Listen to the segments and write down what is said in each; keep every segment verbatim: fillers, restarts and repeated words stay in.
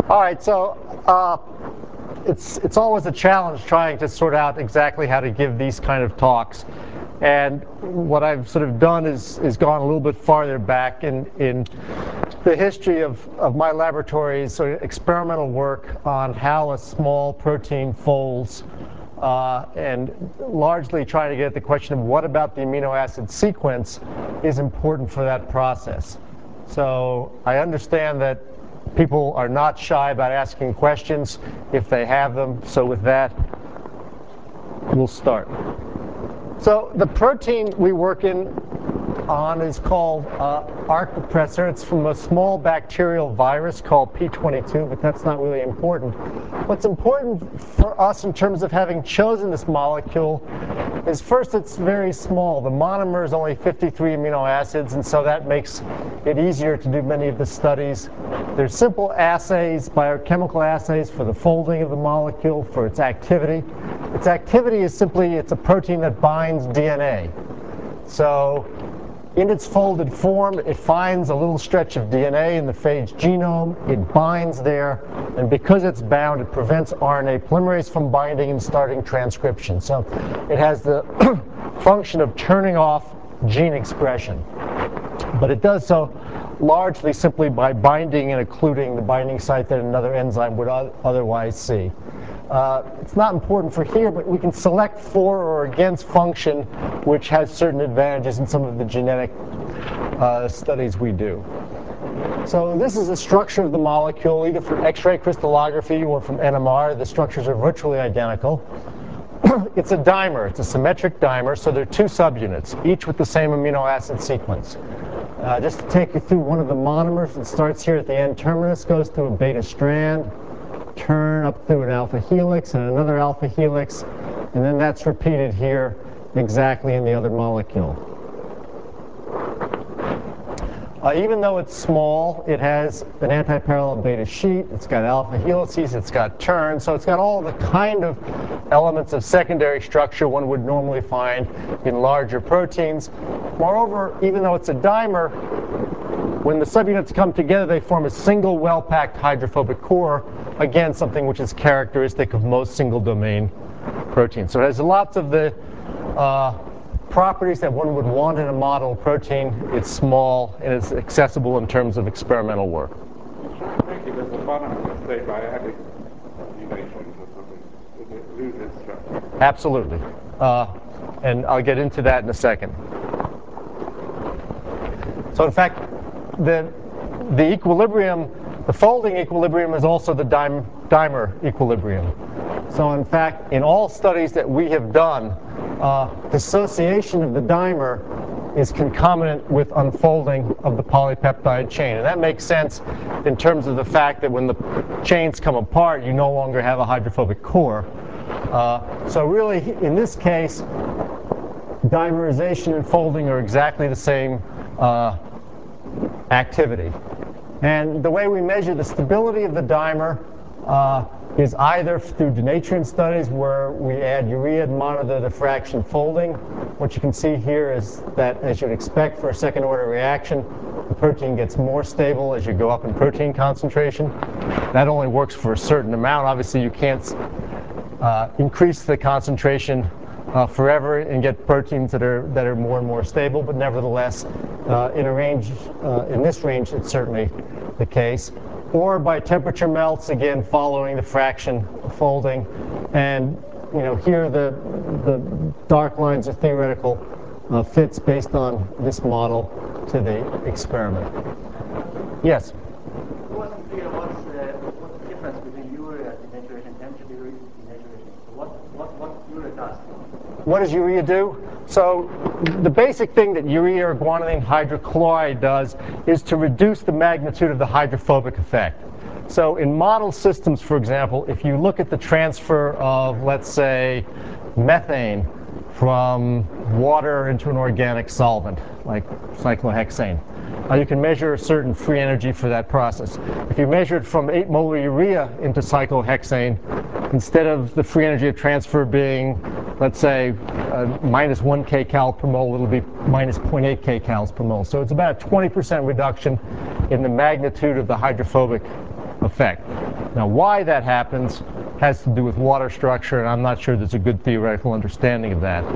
All right, so uh, it's, it's always a challenge trying to sort out exactly how to give these kind of talks. And what I've sort of done is, is gone a little bit farther back in, in the history of, of my laboratory's sort of experimental work on how a small protein folds, uh, and largely trying to get at the question of what about the amino acid sequence is important for that process. So I understand that people are not shy about asking questions if they have them. So with that, we'll start. So the protein we work in on is called uh, arc repressor. It's from a small bacterial virus called P twenty-two, but that's not really important. What's important for us in terms of having chosen this molecule is, first, it's very small. The monomer is only fifty-three amino acids, and so that makes it easier to do many of the studies. There's simple assays, biochemical assays for the folding of the molecule, for its activity. Its activity is simply, it's a protein that binds D N A. So in its folded form, it finds a little stretch of D N A in the phage genome. It binds there, and because it's bound, it prevents R N A polymerase from binding and starting transcription. So it has the function of turning off gene expression. But it does so largely simply by binding and occluding the binding site that another enzyme would otherwise see. Uh, it's not important for here, but we can select for or against function, which has certain advantages in some of the genetic uh, studies we do. So this is the structure of the molecule, either from X-ray crystallography or from N M R. The structures are virtually identical. It's a dimer. It's a symmetric dimer, so there are two subunits, each with the same amino acid sequence. Uh, just to take you through one of the monomers, it starts here at the N terminus, goes through a beta strand, turn up through an alpha helix and another alpha helix, and then that's repeated here exactly in the other molecule. Uh, even though it's small, it has an antiparallel beta sheet, it's got alpha helices, it's got turns, so it's got all the kind of elements of secondary structure one would normally find in larger proteins. Moreover, even though it's a dimer, when the subunits come together, they form a single well-packed hydrophobic core, again, something which is characteristic of most single-domain proteins. So it has lots of the uh, properties that one would want in a model protein. It's small, and it's accessible in terms of experimental work. Thank you. There's a bottom of, say, biotic mutations or something. Does it lose its structure? Absolutely. Uh, and I'll get into that in a second. So in fact, the, the equilibrium, the folding equilibrium is also the dim, dimer equilibrium. So in fact, in all studies that we have done, uh, dissociation of the dimer is concomitant with unfolding of the polypeptide chain. And that makes sense in terms of the fact that when the chains come apart, you no longer have a hydrophobic core. Uh, so really, in this case, dimerization and folding are exactly the same uh, activity. And the way we measure the stability of the dimer uh, is either through denaturing studies where we add urea and monitor the fraction folding. What you can see here is that, as you'd expect for a second order reaction, the protein gets more stable as you go up in protein concentration. That only works for a certain amount. Obviously, you can't uh, increase the concentration Uh, forever and get proteins that are that are more and more stable, but nevertheless, uh, in a range, uh, in this range, it's certainly the case. Or by temperature melts, again following the fraction folding, and you know here the the dark lines are theoretical uh, fits based on this model to the experiment. Yes. It wasn't clear what's uh, what's the difference between urea denaturation and anti-urea denaturation. So what what what urea does? What does urea do? So the basic thing that urea or guanidine hydrochloride does is to reduce the magnitude of the hydrophobic effect. So in model systems, for example, if you look at the transfer of, let's say, methane from water into an organic solvent, like cyclohexane, uh, you can measure a certain free energy for that process. If you measure it from eight molar urea into cyclohexane, instead of the free energy of transfer being, let's say, uh, minus one kcal per mole, it'll be minus zero point eight kcals per mole. So it's about a twenty percent reduction in the magnitude of the hydrophobic effect. Now, why that happens has to do with water structure, and I'm not sure there's a good theoretical understanding of that.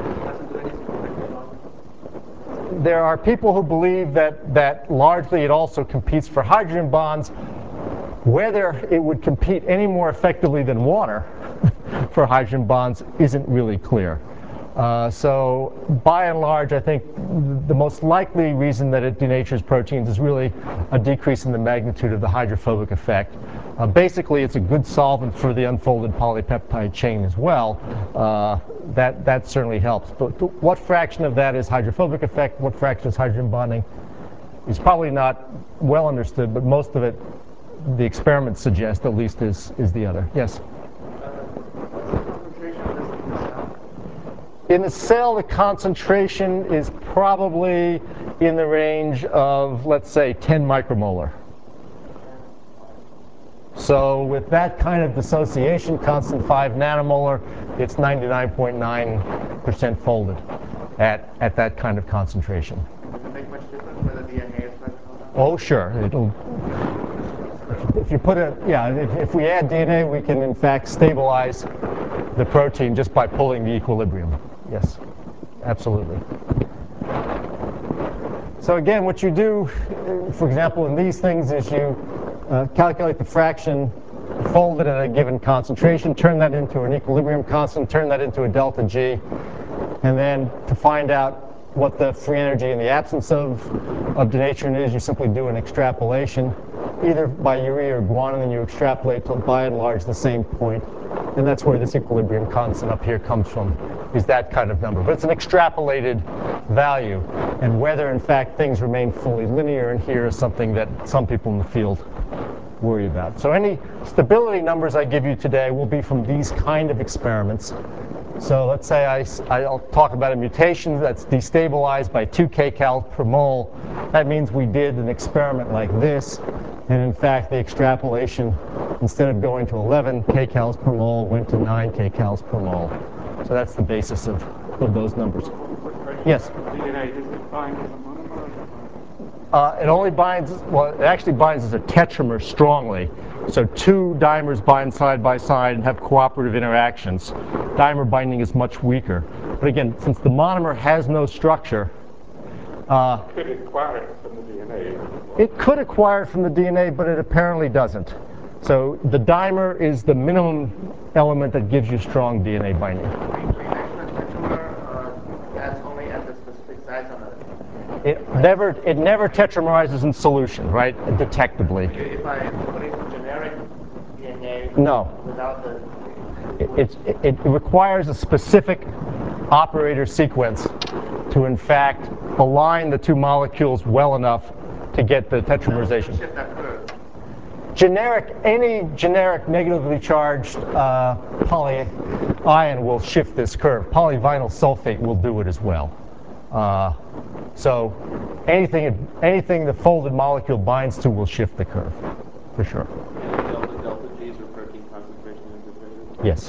There are people who believe that, that largely it also competes for hydrogen bonds. Whether it would compete any more effectively than water for hydrogen bonds isn't really clear. Uh, so by and large, I think the most likely reason that it denatures proteins is really a decrease in the magnitude of the hydrophobic effect. Uh, basically, it's a good solvent for the unfolded polypeptide chain as well. Uh, that, that certainly helps. But what fraction of that is hydrophobic effect, what fraction is hydrogen bonding, is probably not well understood, but most of it, the experiments suggest at least, is, is the other. Yes? In the cell, the concentration is probably in the range of, let's say, ten micromolar. So with that kind of dissociation constant, five nanomolar, it's ninety-nine point nine percent folded at, at that kind of concentration. Does it make much difference whether D N A is present or not? Oh, sure. It'll, if you put a, yeah, if, if we add D N A, we can in fact stabilize the protein just by pulling the equilibrium. Yes, absolutely. So again, what you do, for example, in these things is you uh, calculate the fraction folded at a given concentration, turn that into an equilibrium constant, turn that into a delta G, and then to find out what the free energy in the absence of, of denaturing is, you simply do an extrapolation, either by urea or guanine, and you extrapolate to by and large the same point. And that's where this equilibrium constant up here comes from, is that kind of number. But it's an extrapolated value. And whether, in fact, things remain fully linear in here is something that some people in the field worry about. So any stability numbers I give you today will be from these kind of experiments. So let's say I, I'll talk about a mutation that's destabilized by two kcal per mole. That means we did an experiment like this. And in fact, the extrapolation, instead of going to eleven kcals per mole, went to nine kcals per mole. So that's the basis of, of those numbers. Yes? D N A, does it bind as a monomer? Uh, it only binds, well, it actually binds as a tetramer strongly. So two dimers bind side by side and have cooperative interactions. Dimer binding is much weaker. But again, since the monomer has no structure, uh, Could it acquire it from the D N A? it could acquire it from the D N A, but it apparently doesn't. So the dimer is the minimum element that gives you strong D N A binding. That's only at the specific sites on the. It never, it never tetramerizes in solution, right? Detectably. If I put in generic D N A No. without the. It, it, it requires a specific operator sequence to, in fact, align the two molecules well enough to get the tetramerization. Shift that curve. Generic, any generic negatively charged uh, polyion will shift this curve. Polyvinyl sulfate will do it as well. Uh, so anything, anything the folded molecule binds to will shift the curve, for sure. Delta delta G's or protein concentration indicated? Yes.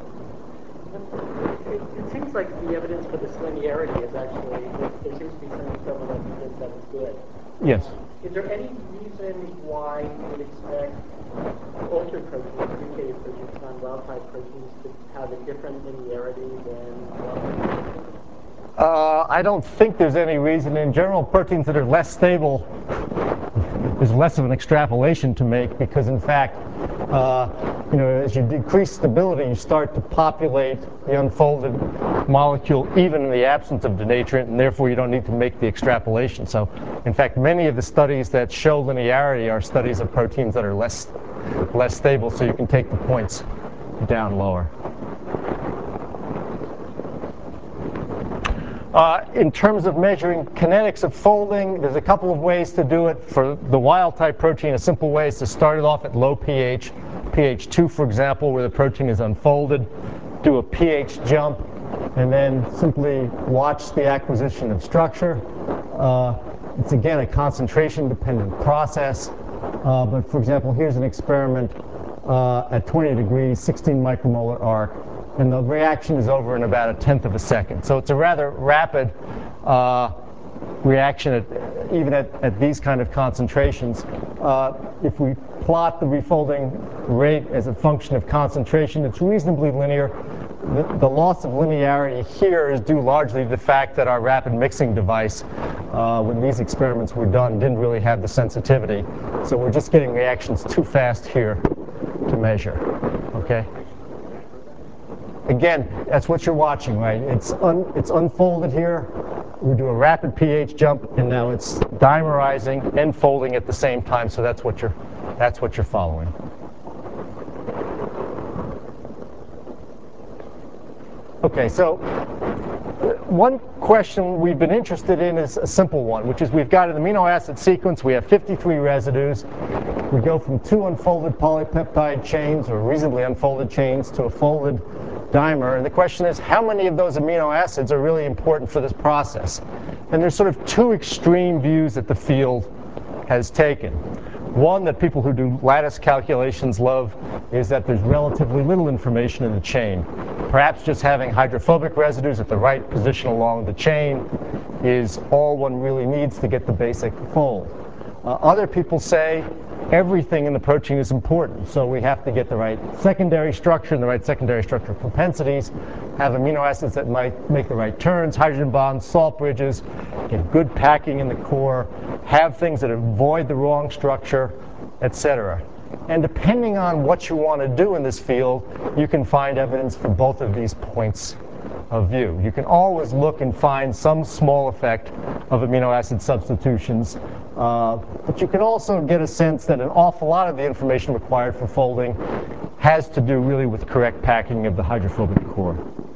It, it seems like the evidence for this linearity is actually, there, there seems to be some experimental evidence that is good. Yes. Is there any reason why you would expect altered proteins, mutated proteins, non-wild type proteins, to have a different linearity than wild type proteins? Uh, I don't think there's any reason. In general, proteins that are less stable, there's less of an extrapolation to make because, in fact, uh, you know, as you decrease stability, you start to populate the unfolded molecule even in the absence of denaturant, and therefore you don't need to make the extrapolation. So, in fact, many of the studies that show linearity are studies of proteins that are less, less stable, so you can take the points down lower. Uh, in terms of measuring kinetics of folding, there's a couple of ways to do it. For the wild-type protein, a simple way is to start it off at low pH, pH two, for example, where the protein is unfolded, do a pH jump, and then simply watch the acquisition of structure. Uh, it's, again, a concentration-dependent process. Uh, but, for example, here's an experiment uh, at twenty degrees, sixteen micromolar arc. And the reaction is over in about a tenth of a second. So it's a rather rapid uh, reaction at, even at, at these kind of concentrations. Uh, if we plot the refolding rate as a function of concentration, it's reasonably linear. The, the loss of linearity here is due largely to the fact that our rapid mixing device, uh, when these experiments were done, didn't really have the sensitivity. So we're just getting reactions too fast here to measure. Okay? Again, that's what you're watching, right? It's, un, it's unfolded here. We do a rapid pH jump, and now it's dimerizing and folding at the same time. So that's what you're, that's what you're following. Okay, so one question we've been interested in is a simple one, which is we've got an amino acid sequence. We have fifty-three residues. We go from two unfolded polypeptide chains, or reasonably unfolded chains, to a folded dimer. And the question is, how many of those amino acids are really important for this process? And there's sort of two extreme views that the field has taken. One that people who do lattice calculations love is that there's relatively little information in the chain. Perhaps just having hydrophobic residues at the right position along the chain is all one really needs to get the basic fold. Uh, other people say everything in the protein is important, so we have to get the right secondary structure and the right secondary structure propensities, have amino acids that might make the right turns, hydrogen bonds, salt bridges, get good packing in the core, have things that avoid the wrong structure, et cetera. And depending on what you want to do in this field, you can find evidence for both of these points of view. You can always look and find some small effect of amino acid substitutions, uh, but you can also get a sense that an awful lot of the information required for folding has to do really with correct packing of the hydrophobic core.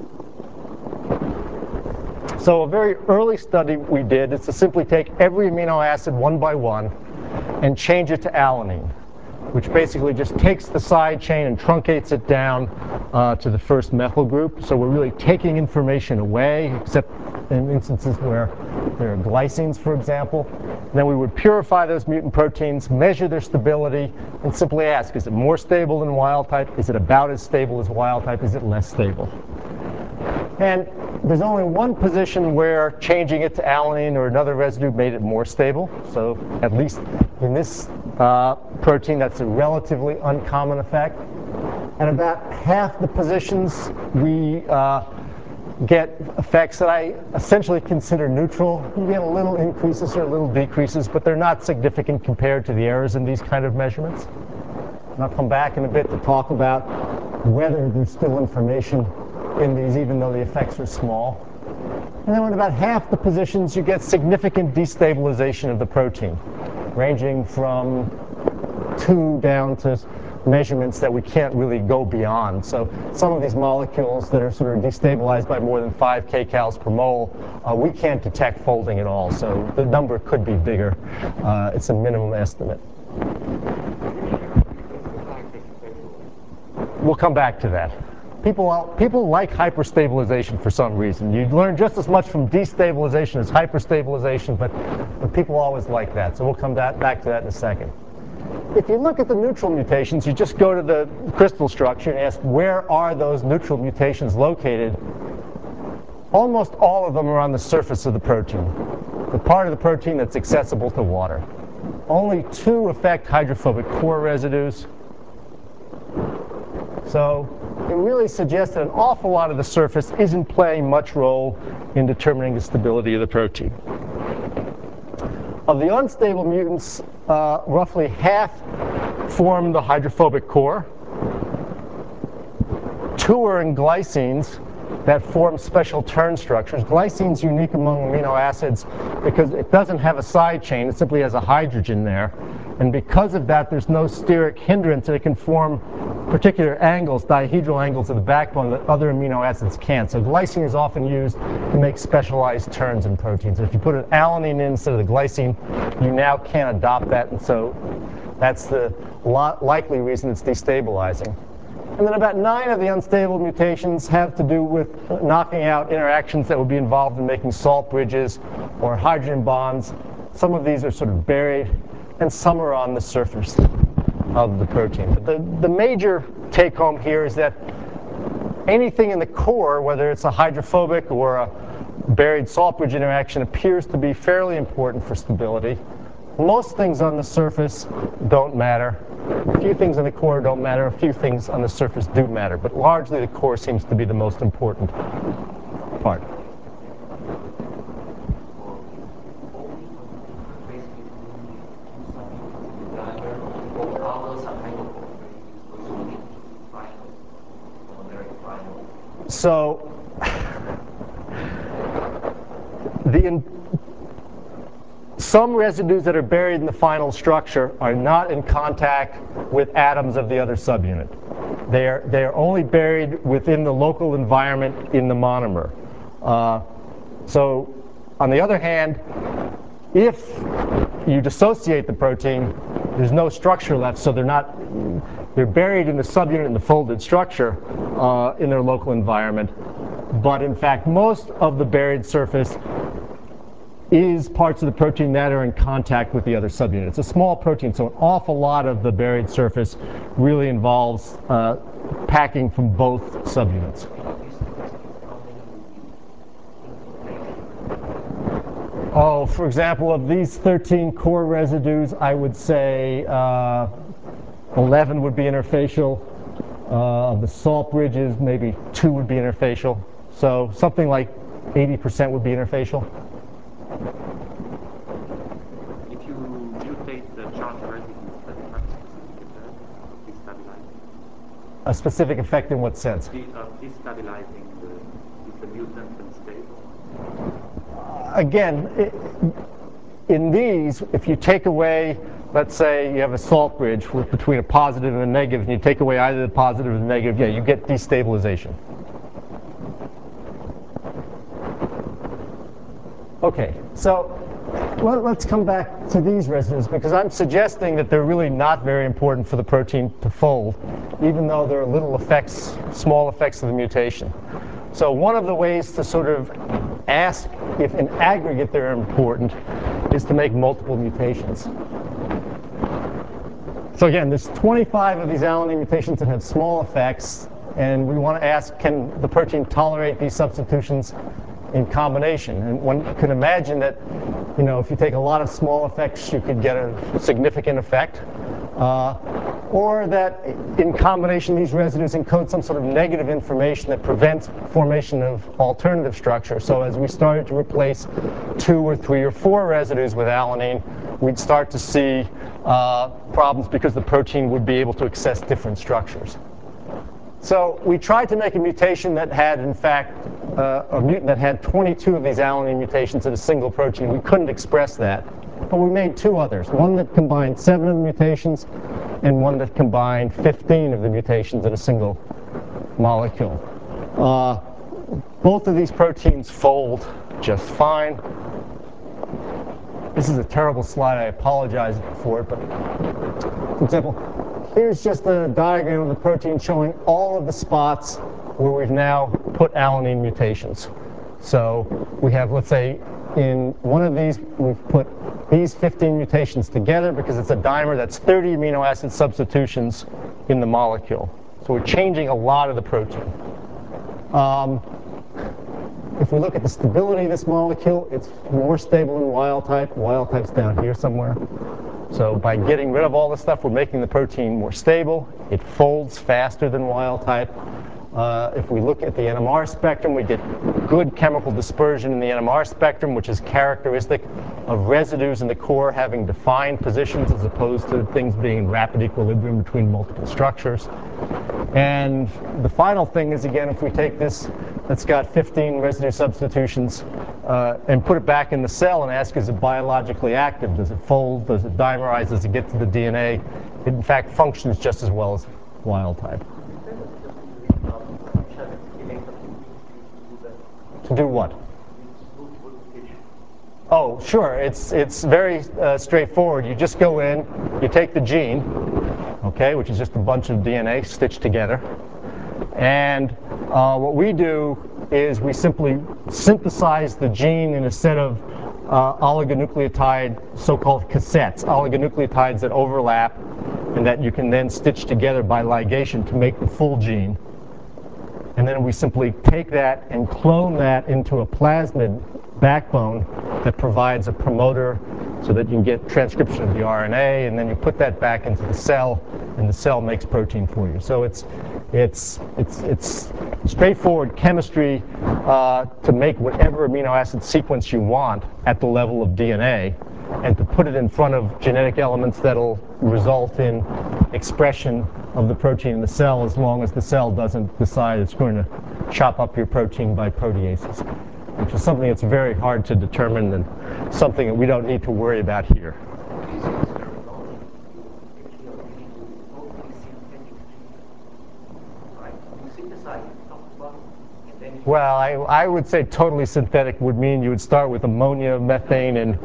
So a very early study we did is to simply take every amino acid one by one and change it to alanine, which basically just takes the side chain and truncates it down uh, to the first methyl group. So we're really taking information away, except in instances where there are glycines, for example. And then we would purify those mutant proteins, measure their stability, and simply ask, is it more stable than wild type? Is it about as stable as wild type? Is it less stable? And there's only one position where changing it to alanine or another residue made it more stable. So at least in this uh, protein, that's a relatively uncommon effect. And about half the positions, we uh, get effects that I essentially consider neutral. You get a little increases or a little decreases, but they're not significant compared to the errors in these kind of measurements. And I'll come back in a bit to talk about whether there's still information in these, even though the effects are small. And then in about half the positions, you get significant destabilization of the protein, ranging from two down to measurements that we can't really go beyond. So some of these molecules that are sort of destabilized by more than five kcals per mole, uh, we can't detect folding at all. So the number could be bigger. Uh, it's a minimum estimate. We'll come back to that. People, people like hyperstabilization for some reason. You learn just as much from destabilization as hyperstabilization, but, but people always like that. So we'll come back, back to that in a second. If you look at the neutral mutations, you just go to the crystal structure and ask, where are those neutral mutations located? Almost all of them are on the surface of the protein, the part of the protein that's accessible to water. Only two affect hydrophobic core residues. So it really suggests that an awful lot of the surface isn't playing much role in determining the stability of the protein. Of the unstable mutants, uh, roughly half form the hydrophobic core. Two are in glycines that form special turn structures. Glycine's unique among amino acids because it doesn't have a side chain. It simply has a hydrogen there. And because of that, there's no steric hindrance, and it can form particular angles, dihedral angles of the backbone that other amino acids can't. So glycine is often used to make specialized turns in proteins. If you put an alanine in instead of the glycine, you now can't adopt that, and so that's the likely reason it's destabilizing. And then about nine of the unstable mutations have to do with knocking out interactions that would be involved in making salt bridges or hydrogen bonds. Some of these are sort of buried, and some are on the surface of the protein. But the, the major take-home here is that anything in the core, whether it's a hydrophobic or a, buried salt bridge interaction appears to be fairly important for stability. Most things on the surface don't matter. A few things in the core don't matter. A few things on the surface do matter. But largely, the core seems to be the most important part. So, the in, some residues that are buried in the final structure are not in contact with atoms of the other subunit. They are, they are only buried within the local environment in the monomer. Uh, so, on the other hand, if you dissociate the protein, there's no structure left, so they're not, they're buried in the subunit in the folded structure uh, in their local environment. But in fact, most of the buried surface is parts of the protein that are in contact with the other subunit. It's a small protein, so an awful lot of the buried surface really involves uh, packing from both subunits. Oh, for example, of these thirteen core residues, I would say uh, eleven would be interfacial. Uh, of the salt bridges, maybe two would be interfacial. So something like eighty percent would be interfacial. If you mutate the charge residues, does it have a specific effect of destabilizing? A specific effect in what sense? De of destabilizing the, is the mutant unstable? Again, it, in these, if you take away, let's say you have a salt bridge with between a positive and a negative, and you take away either the positive or the negative, yeah, you get destabilization. Okay, so well, let's come back to these residues, because I'm suggesting that they're really not very important for the protein to fold, even though there are little effects, small effects of the mutation. So one of the ways to sort of ask if in aggregate they're important is to make multiple mutations. So again, there's twenty-five of these alanine mutations that have small effects, and we want to ask, can the protein tolerate these substitutions in combination? And one can imagine that, you know, if you take a lot of small effects, you could get a significant effect. Uh, or that in combination, these residues encode some sort of negative information that prevents formation of alternative structure. So as we started to replace two or three or four residues with alanine, we'd start to see uh, problems because the protein would be able to access different structures. So we tried to make a mutation that had, in fact, uh, a mutant that had twenty-two of these alanine mutations in a single protein. We couldn't express that. But we made two others, one that combined seven of the mutations and one that combined fifteen of the mutations in a single molecule. Uh, both of these proteins fold just fine. This is a terrible slide. I apologize for it. But for example, here's just a diagram of the protein showing all of the spots where we've now put alanine mutations. So we have, let's say, in one of these, we've put these fifteen mutations together because it's a dimer that's thirty amino acid substitutions in the molecule. So we're changing a lot of the protein. Um, if we look at the stability of this molecule, it's more stable than wild type. Wild type's down here somewhere. So by getting rid of all this stuff, we're making the protein more stable. It folds faster than wild type. Uh, if we look at the N M R spectrum, we get good chemical dispersion in the N M R spectrum, which is characteristic of residues in the core having defined positions as opposed to things being in rapid equilibrium between multiple structures. And the final thing is, again, if we take this that's got fifteen residue substitutions uh, and put it back in the cell and ask, is it biologically active? Does it fold? Does it dimerize? Does it get to the D N A? It, in fact, functions just as well as wild type. To do what? Oh, sure. It's it's very uh, straightforward. You just go in, you take the gene, okay, which is just a bunch of D N A stitched together, and uh, what we do is we simply synthesize the gene in a set of uh, oligonucleotide, so-called cassettes, oligonucleotides that overlap and that you can then stitch together by ligation to make the full gene. And then we simply take that and clone that into a plasmid backbone that provides a promoter so that you can get transcription of the R N A, and then you put that back into the cell, and the cell makes protein for you. So it's it's it's it's straightforward chemistry uh, to make whatever amino acid sequence you want at the level of D N A, and to put it in front of genetic elements that'll result in expression of the protein in the cell, as long as the cell doesn't decide it's going to chop up your protein by proteases, which is something that's very hard to determine and something that we don't need to worry about here. Well, I, I would say totally synthetic would mean you would start with ammonia, methane, and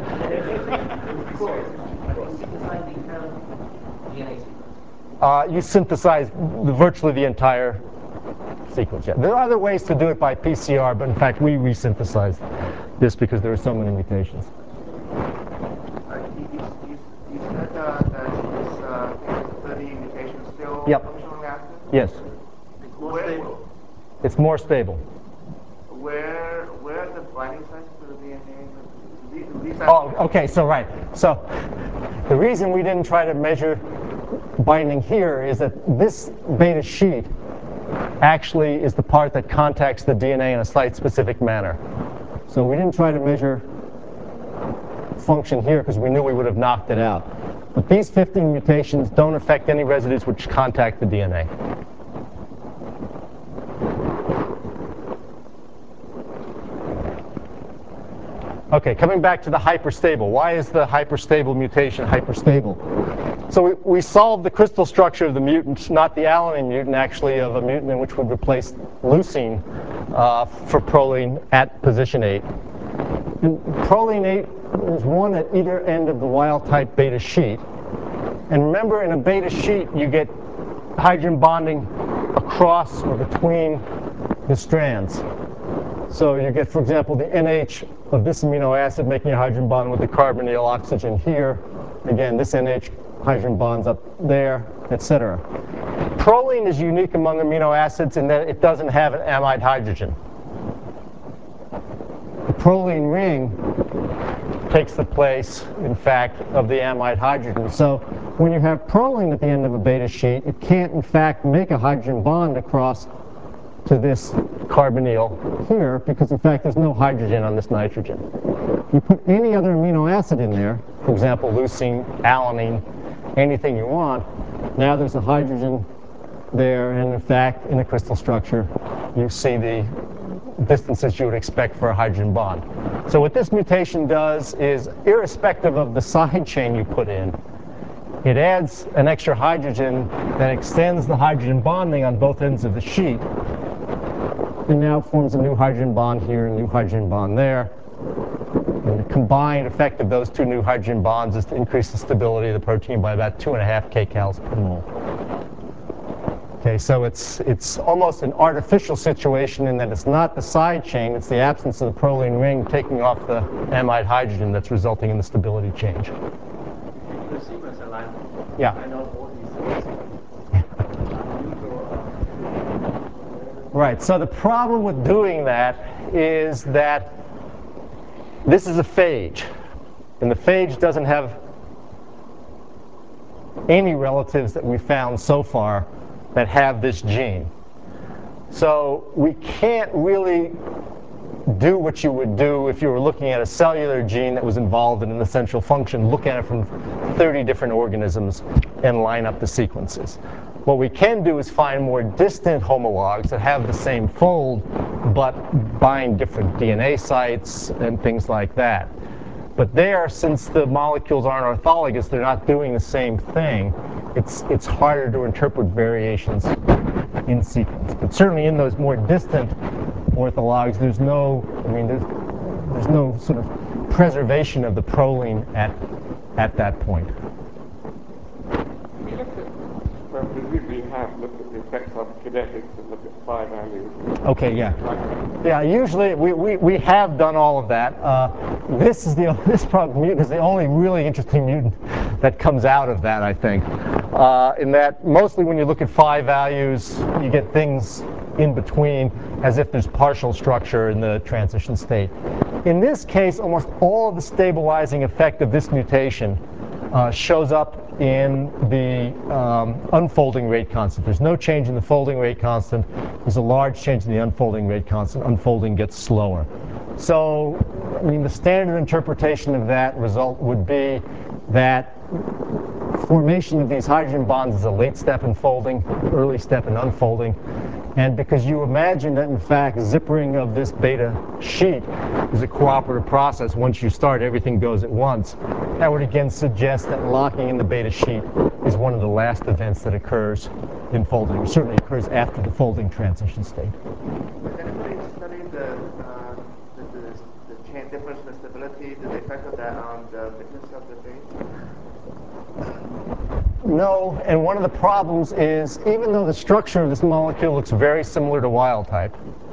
uh, you synthesize virtually the entire sequence. Yeah. There are other ways to do it by P C R, but in fact we resynthesized this because there are so many mutations. Uh, you, you, you said uh, that this uh, thirty mutation still Yep. functionally active? Yes. It's more Where, stable. It's more stable. where, where are the binding sites to the D N A? These, these Oh, okay, so right. So the reason we didn't try to measure binding here is that this beta sheet actually is the part that contacts the D N A in a site-specific manner. So we didn't try to measure function here because we knew we would have knocked it out. But these fifteen mutations don't affect any residues which contact the D N A. Okay, coming back to the hyperstable. Why is the hyperstable mutation hyperstable? So we, we solved the crystal structure of the mutant, not the alanine mutant, actually, of a mutant in which we replaced leucine uh, for proline at position eight. And proline eight is one at either end of the wild-type beta sheet. And remember, in a beta sheet, you get hydrogen bonding across or between the strands. So you get, for example, the N H of this amino acid making a hydrogen bond with the carbonyl oxygen here. Again, this N H hydrogen bonds up there, et cetera. Proline is unique among amino acids in that it doesn't have an amide hydrogen. The proline ring takes the place, in fact, of the amide hydrogen. So when you have proline at the end of a beta sheet, it can't, in fact, make a hydrogen bond across to this carbonyl here, because in fact there's no hydrogen on this nitrogen. You put any other amino acid in there, for example leucine, alanine, anything you want, now there's a hydrogen there, and in fact in the crystal structure you see the distances you would expect for a hydrogen bond. So what this mutation does is, irrespective of the side chain you put in, it adds an extra hydrogen that extends the hydrogen bonding on both ends of the sheet, and now forms a new hydrogen bond here, a new hydrogen bond there. And the combined effect of those two new hydrogen bonds is to increase the stability of the protein by about two and a half kcals per mole. Okay, so it's it's almost an artificial situation in that it's not the side chain, it's the absence of the proline ring taking off the amide hydrogen that's resulting in the stability change. The sequence alignment. Yeah. I know all these sequences. Right, so the problem with doing that is that this is a phage, and the phage doesn't have any relatives that we found so far that have this gene. So we can't really do what you would do if you were looking at a cellular gene that was involved in an essential function, look at it from thirty different organisms and line up the sequences. What we can do is find more distant homologs that have the same fold but bind different D N A sites and things like that. But there, since the molecules aren't orthologous, they're not doing the same thing, it's, it's harder to interpret variations in sequence. But certainly in those more distant orthologs, there's no, I mean, there's, there's no sort of preservation of the proline at, at that point. We looked at, well, presumably you have looked at the effects on kinetics and looked at phi values. Okay, yeah. Yeah, usually we, we, we have done all of that. Uh, this is the this problem mutant is the only really interesting mutant that comes out of that, I think. Uh, in that mostly when you look at phi values, you get things in between, as if there's partial structure in the transition state. In this case, almost all of the stabilizing effect of this mutation uh, shows up in the um, unfolding rate constant. There's no change in the folding rate constant. There's a large change in the unfolding rate constant. Unfolding gets slower. So, I mean, the standard interpretation of that result would be that formation of these hydrogen bonds is a late step in folding, early step in unfolding. And because you imagine that, in fact, zippering of this beta sheet is a cooperative process. Once you start, everything goes at once. That would again suggest that locking in the beta sheet is one of the last events that occurs in folding. It certainly occurs after the folding transition state. Has anybody studied the, uh, the, the, the chain difference in stability, the effect of that on the thickness of the base? No, and one of the problems is, even though the structure of this molecule looks very similar to wild type,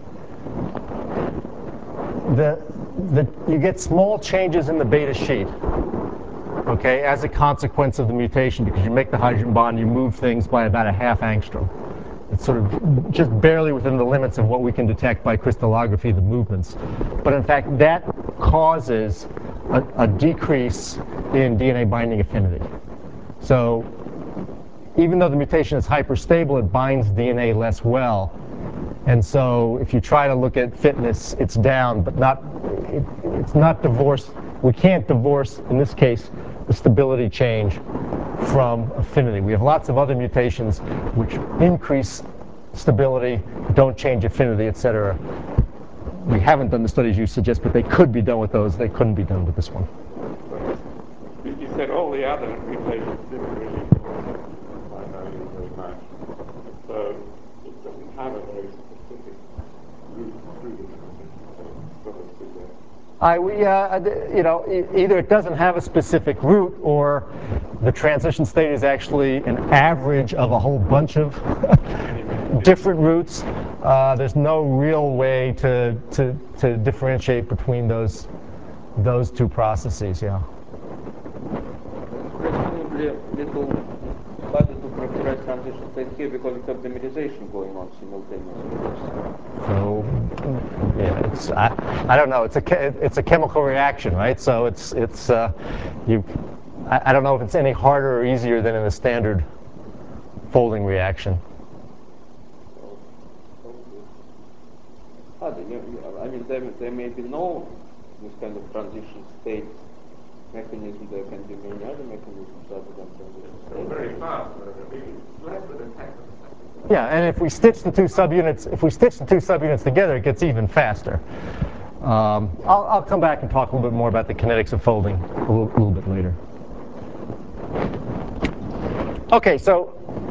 the, the, you get small changes in the beta sheet, okay, as a consequence of the mutation, because you make the hydrogen bond, you move things by about a half angstrom. It's sort of just barely within the limits of what we can detect by crystallography, the movements. But in fact, that causes a, a decrease in D N A binding affinity. So even though the mutation is hyperstable, it binds D N A less well. And so if you try to look at fitness, it's down, but not, it, it's not divorced. We can't divorce, in this case, the stability change from affinity. We have lots of other mutations which increase stability, don't change affinity, et cetera. We haven't done the studies you suggest, but they could be done with those. They couldn't be done with this one. You said all the other mutations didn't really find value very much. So it doesn't have a very specific route through the transition state. Sort of suggest. I, we, uh, you know, e either it doesn't have a specific route, or the transition state is actually an average of a whole bunch of different routes. Uh, there's no real way to, to, to differentiate between those, those two processes, yeah. Presumably little harder to characterize transition state here because we have dimerization going on simultaneously. So, yeah, it's, I, I don't know. It's a it's a chemical reaction, right? So it's it's uh, you. I, I don't know if it's any harder or easier than in a standard folding reaction. I mean, there, there may be no this kind of transition state mechanism. There can be many other mechanisms other than transition state. Very fast, it's less than a tenth of a second. Yeah, and if we stitch the two subunits, if we stitch the two subunits together, it gets even faster. Um, I'll, I'll come back and talk a little bit more about the kinetics of folding a little, a little bit later. Okay, so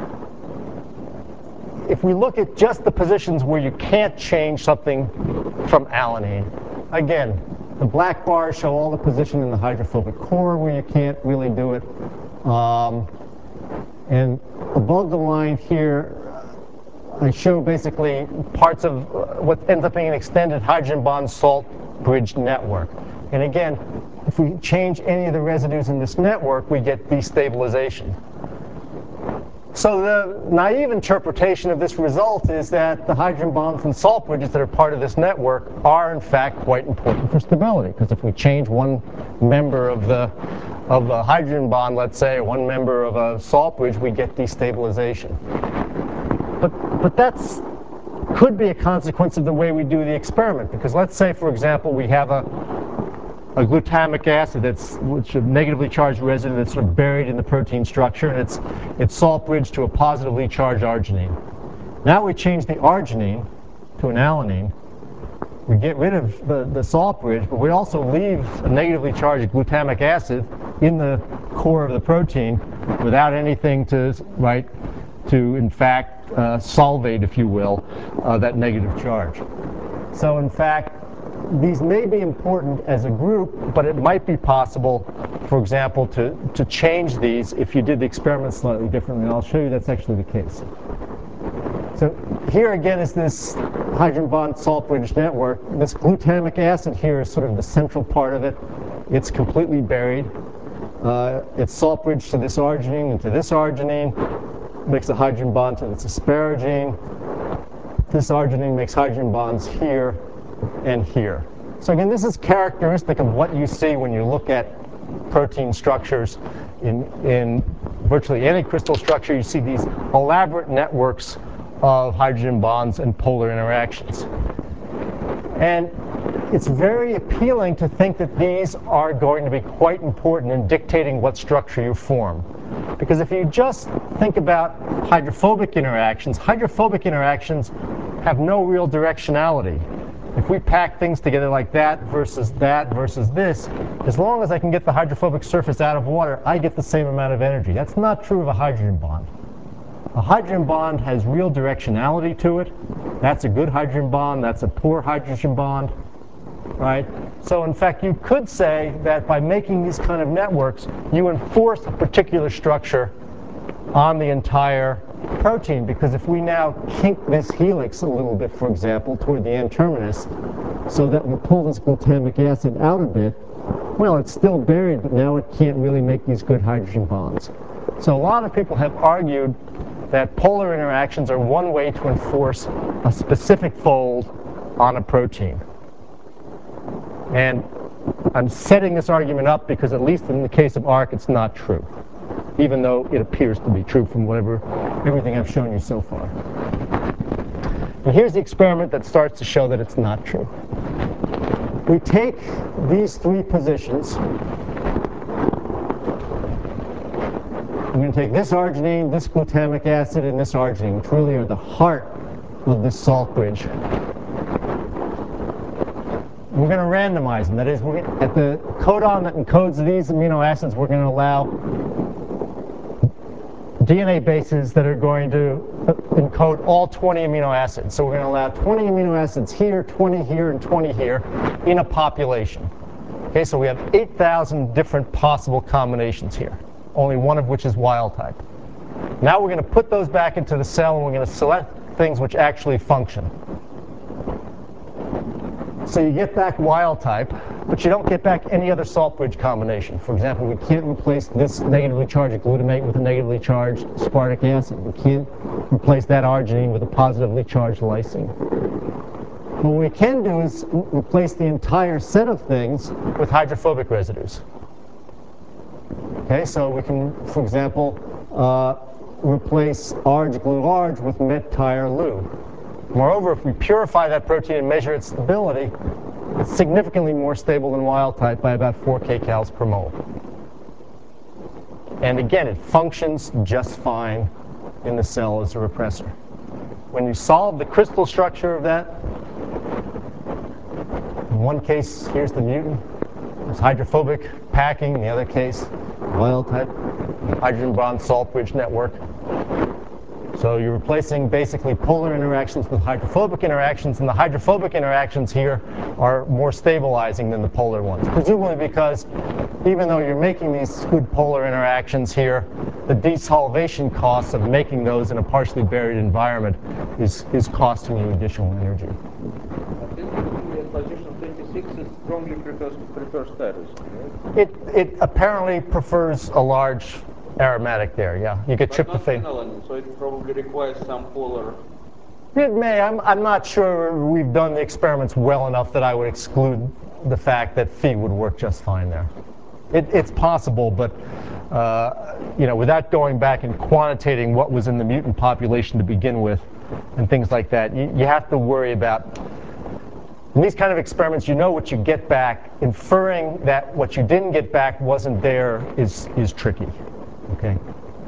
if we look at just the positions where you can't change something from alanine, again, the black bars show all the position in the hydrophobic core where you can't really do it. Um, and above the line here, I show basically parts of what ends up being an extended hydrogen bond salt bridge network. And again, if we change any of the residues in this network, we get destabilization. So the naive interpretation of this result is that the hydrogen bonds and salt bridges that are part of this network are in fact quite important for stability, because if we change one member of the of the hydrogen bond, let's say, or one member of a salt bridge, we get destabilization. But but that's could be a consequence of the way we do the experiment, because let's say, for example, we have a a glutamic acid that's which a negatively charged residue that's sort of buried in the protein structure, and it's it's salt bridged to a positively charged arginine. Now we change the arginine to an alanine. We get rid of the, the salt bridge, but we also leave a negatively charged glutamic acid in the core of the protein without anything to, right, to in fact uh, solvate, if you will, uh, that negative charge. So in fact, these may be important as a group, but it might be possible, for example, to, to change these if you did the experiment slightly differently. And I'll show you that's actually the case. So here again is this hydrogen bond salt bridge network. This glutamic acid here is sort of the central part of it. It's completely buried. Uh, it's salt bridged to this arginine and to this arginine. Makes a hydrogen bond to this asparagine. this arginine makes hydrogen bonds here and here. So again, this is characteristic of what you see when you look at protein structures. In, in virtually any crystal structure, you see these elaborate networks of hydrogen bonds and polar interactions. And it's very appealing to think that these are going to be quite important in dictating what structure you form. Because if you just think about hydrophobic interactions, hydrophobic interactions have no real directionality. If we pack things together like that versus that versus this, as long as I can get the hydrophobic surface out of water, I get the same amount of energy. That's not true of a hydrogen bond. A hydrogen bond has real directionality to it. That's a good hydrogen bond. That's a poor hydrogen bond. Right? So in fact, you could say that by making these kind of networks, you enforce a particular structure on the entire protein, because if we now kink this helix a little bit, for example, toward the N-terminus, so that we pull this glutamic acid out a bit, well, it's still buried, but now it can't really make these good hydrogen bonds. So a lot of people have argued that polar interactions are one way to enforce a specific fold on a protein. And I'm setting this argument up because, at least in the case of ARC, it's not true, even though it appears to be true from whatever everything I've shown you so far. And here's the experiment that starts to show that it's not true. We take these three positions. We're going to take this arginine, this glutamic acid, and this arginine, which really are the heart of this salt bridge. We're going to randomize them. That is, we're going to, at the codon that encodes these amino acids, we're going to allow D N A bases that are going to encode all twenty amino acids. So we're going to allow twenty amino acids here, twenty here, and twenty here in a population. Okay, so we have eight thousand different possible combinations here, only one of which is wild type. Now we're going to put those back into the cell, and we're going to select things which actually function. So you get back wild type, but you don't get back any other salt bridge combination. For example, we can't replace this negatively charged glutamate with a negatively charged aspartic acid. We can't replace that arginine with a positively charged lysine. What we can do is replace the entire set of things with hydrophobic residues. Okay, so we can, for example, uh, replace arg-glu-arg with met-tire-lu. Moreover, if we purify that protein and measure its stability, it's significantly more stable than wild type by about four kcals per mole. And again, it functions just fine in the cell as a repressor. When you solve the crystal structure of that, in one case, here's the mutant. There's hydrophobic packing. In the other case, wild type hydrogen bond salt bridge network. So you're replacing basically polar interactions with hydrophobic interactions, and the hydrophobic interactions here are more stabilizing than the polar ones, presumably because even though you're making these good polar interactions here, the desolvation costs of making those in a partially buried environment is, is costing you additional energy. Position twenty-six is strongly prefers, prefers tyrosine, right? It, it apparently prefers a large aromatic there, yeah. You get But tryptophan. not phenylalanine, so it probably requires some polar. It may. I'm, I'm not sure we've done the experiments well enough that I would exclude the fact that Phe would work just fine there. It, it's possible, but uh, you know, without going back and quantitating what was in the mutant population to begin with and things like that, you, you have to worry about. In these kind of experiments, you know what you get back. Inferring that what you didn't get back wasn't there is, is tricky. Okay.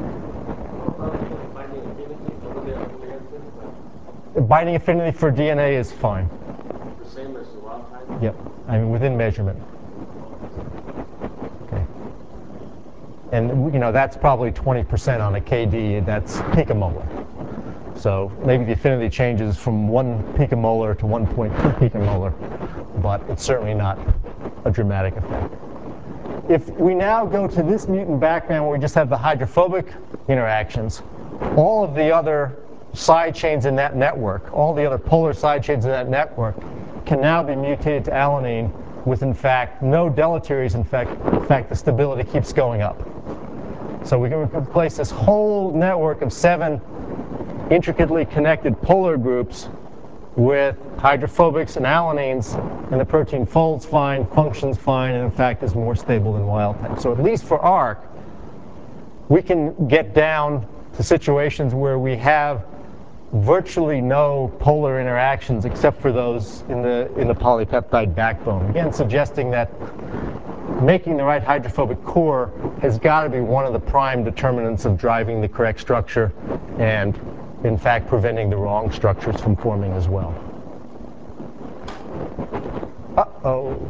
The binding affinity for D N A is fine. The same as the wild type? Yep. I mean, within measurement. Okay. And, you know, that's probably twenty percent on a K D. That's picomolar. So maybe the affinity changes from one picomolar to one point two picomolar, but it's certainly not a dramatic effect. If we now go to this mutant background where we just have the hydrophobic interactions, all of the other side chains in that network, all the other polar side chains in that network, can now be mutated to alanine with, in fact, no deleterious effect. In fact, the stability keeps going up. So we can replace this whole network of seven intricately connected polar groups with hydrophobics and alanines, and the protein folds fine, functions fine, and in fact is more stable than wild type. So at least for ARC, we can get down to situations where we have virtually no polar interactions except for those in the in the polypeptide backbone. Again, suggesting that making the right hydrophobic core has got to be one of the prime determinants of driving the correct structure and, in fact, preventing the wrong structures from forming as well. Uh-oh.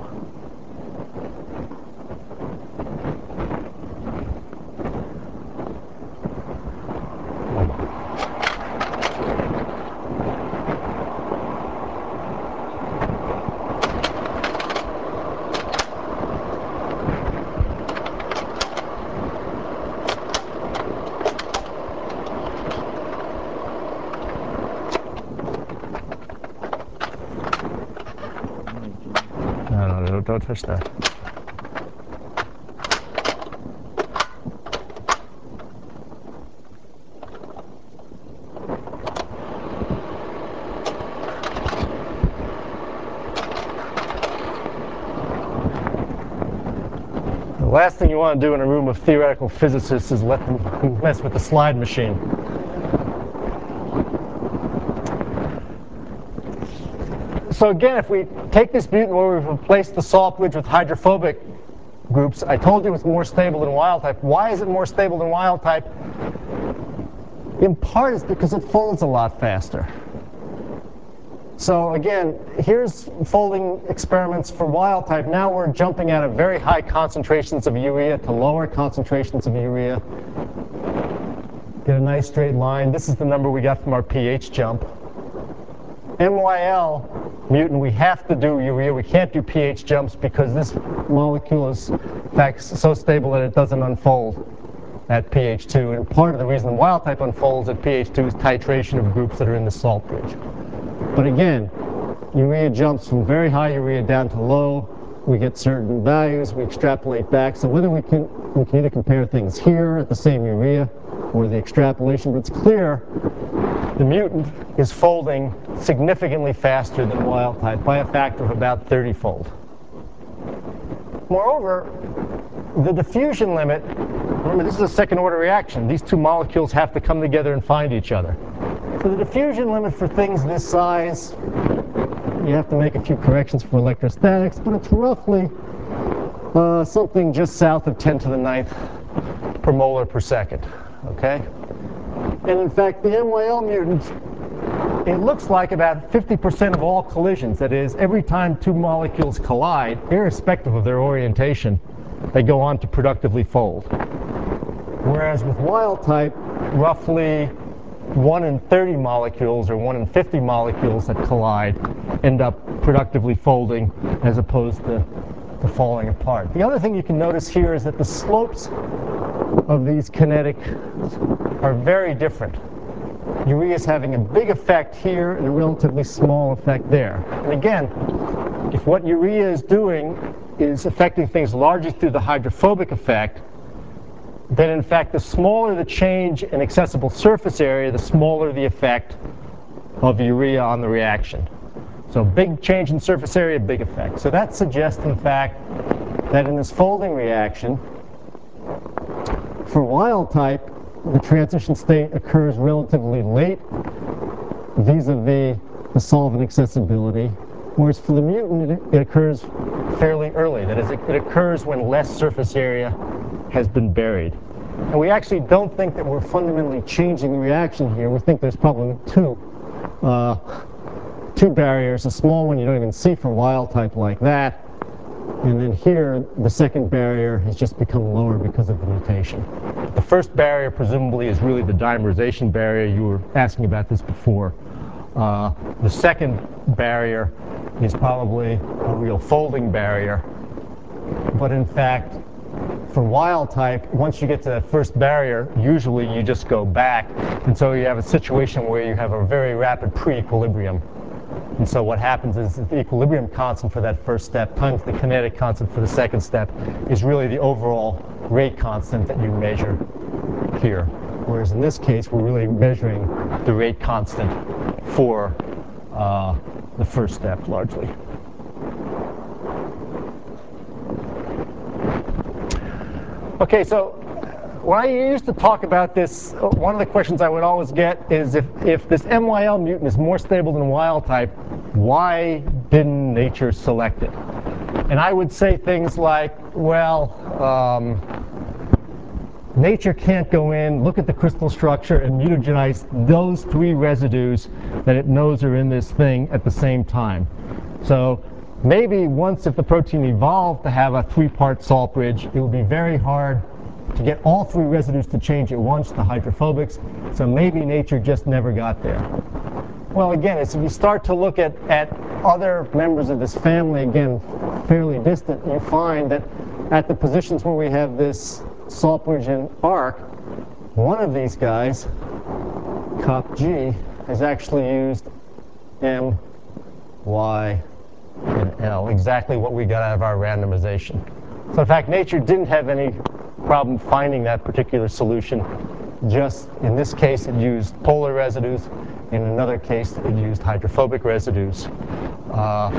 Don't touch that. The last thing you want to do in a room of theoretical physicists is let them mess with the slide machine. So again, if we take this mutant where we've replaced the salt bridge with hydrophobic groups, I told you it's more stable than wild type. Why is it more stable than wild type? In part, it's because it folds a lot faster. So again, here's folding experiments for wild type. Now we're jumping out of very high concentrations of urea to lower concentrations of urea. Get a nice straight line. This is the number we got from our pH jump. M Y L mutant, we have to do urea. We can't do pH jumps because this molecule is, in fact, so stable that it doesn't unfold at pH two. And part of the reason the wild type unfolds at pH two is titration of groups that are in the salt bridge. But again, urea jumps from very high urea down to low. We get certain values. We extrapolate back. So whether we can, we can either compare things here at the same urea or the extrapolation, but it's clear the mutant is folding significantly faster than wild type by a factor of about thirty fold. Moreover, the diffusion limit, remember this is a second order reaction. These two molecules have to come together and find each other. So the diffusion limit for things this size, you have to make a few corrections for electrostatics, but it's roughly uh, something just south of ten to the ninth per molar per second. Okay? And in fact, the M Y L mutant, it looks like about fifty percent of all collisions. That is, every time two molecules collide, irrespective of their orientation, they go on to productively fold. Whereas with wild type, roughly one in thirty molecules or one in fifty molecules that collide end up productively folding as opposed to, to falling apart. The other thing you can notice here is that the slopes of these kinetic are very different. Urea is having a big effect here and a relatively small effect there. And again, if what urea is doing is affecting things largely through the hydrophobic effect, then in fact the smaller the change in accessible surface area, the smaller the effect of urea on the reaction. So big change in surface area, big effect. So that suggests in fact that in this folding reaction, for wild type, the transition state occurs relatively late vis-a-vis the solvent accessibility, whereas for the mutant it, it occurs fairly early. That is, it, it occurs when less surface area has been buried. And we actually don't think that we're fundamentally changing the reaction here. We think there's probably two, uh, two barriers, a small one you don't even see for wild type like that, and then here the second barrier has just become lower because of the mutation. The first barrier presumably is really the dimerization barrier. You were asking about this before. Uh, the second barrier is probably a real folding barrier, but in fact for wild type, once you get to that first barrier, usually you just go back, and so you have a situation where you have a very rapid pre-equilibrium. And so what happens is that the equilibrium constant for that first step times the kinetic constant for the second step is really the overall rate constant that you measure here. Whereas in this case, we're really measuring the rate constant for uh, the first step, largely. Okay, so when I used to talk about this, one of the questions I would always get is if, if this M Y L mutant is more stable than wild type, why didn't nature select it? And I would say things like, well, um, nature can't go in, look at the crystal structure, and mutagenize those three residues that it knows are in this thing at the same time. So maybe once if the protein evolved to have a three-part salt bridge, it would be very hard to get all three residues to change at once, the hydrophobics. So maybe nature just never got there. Well, again, as if you start to look at, at other members of this family, again, fairly distant, you find that at the positions where we have this salt bridge and arc, one of these guys, cop G, has actually used M, Y, and L, exactly what we got out of our randomization. So in fact, nature didn't have any problem finding that particular solution. Just in this case, it used polar residues. In another case, it used hydrophobic residues. Uh,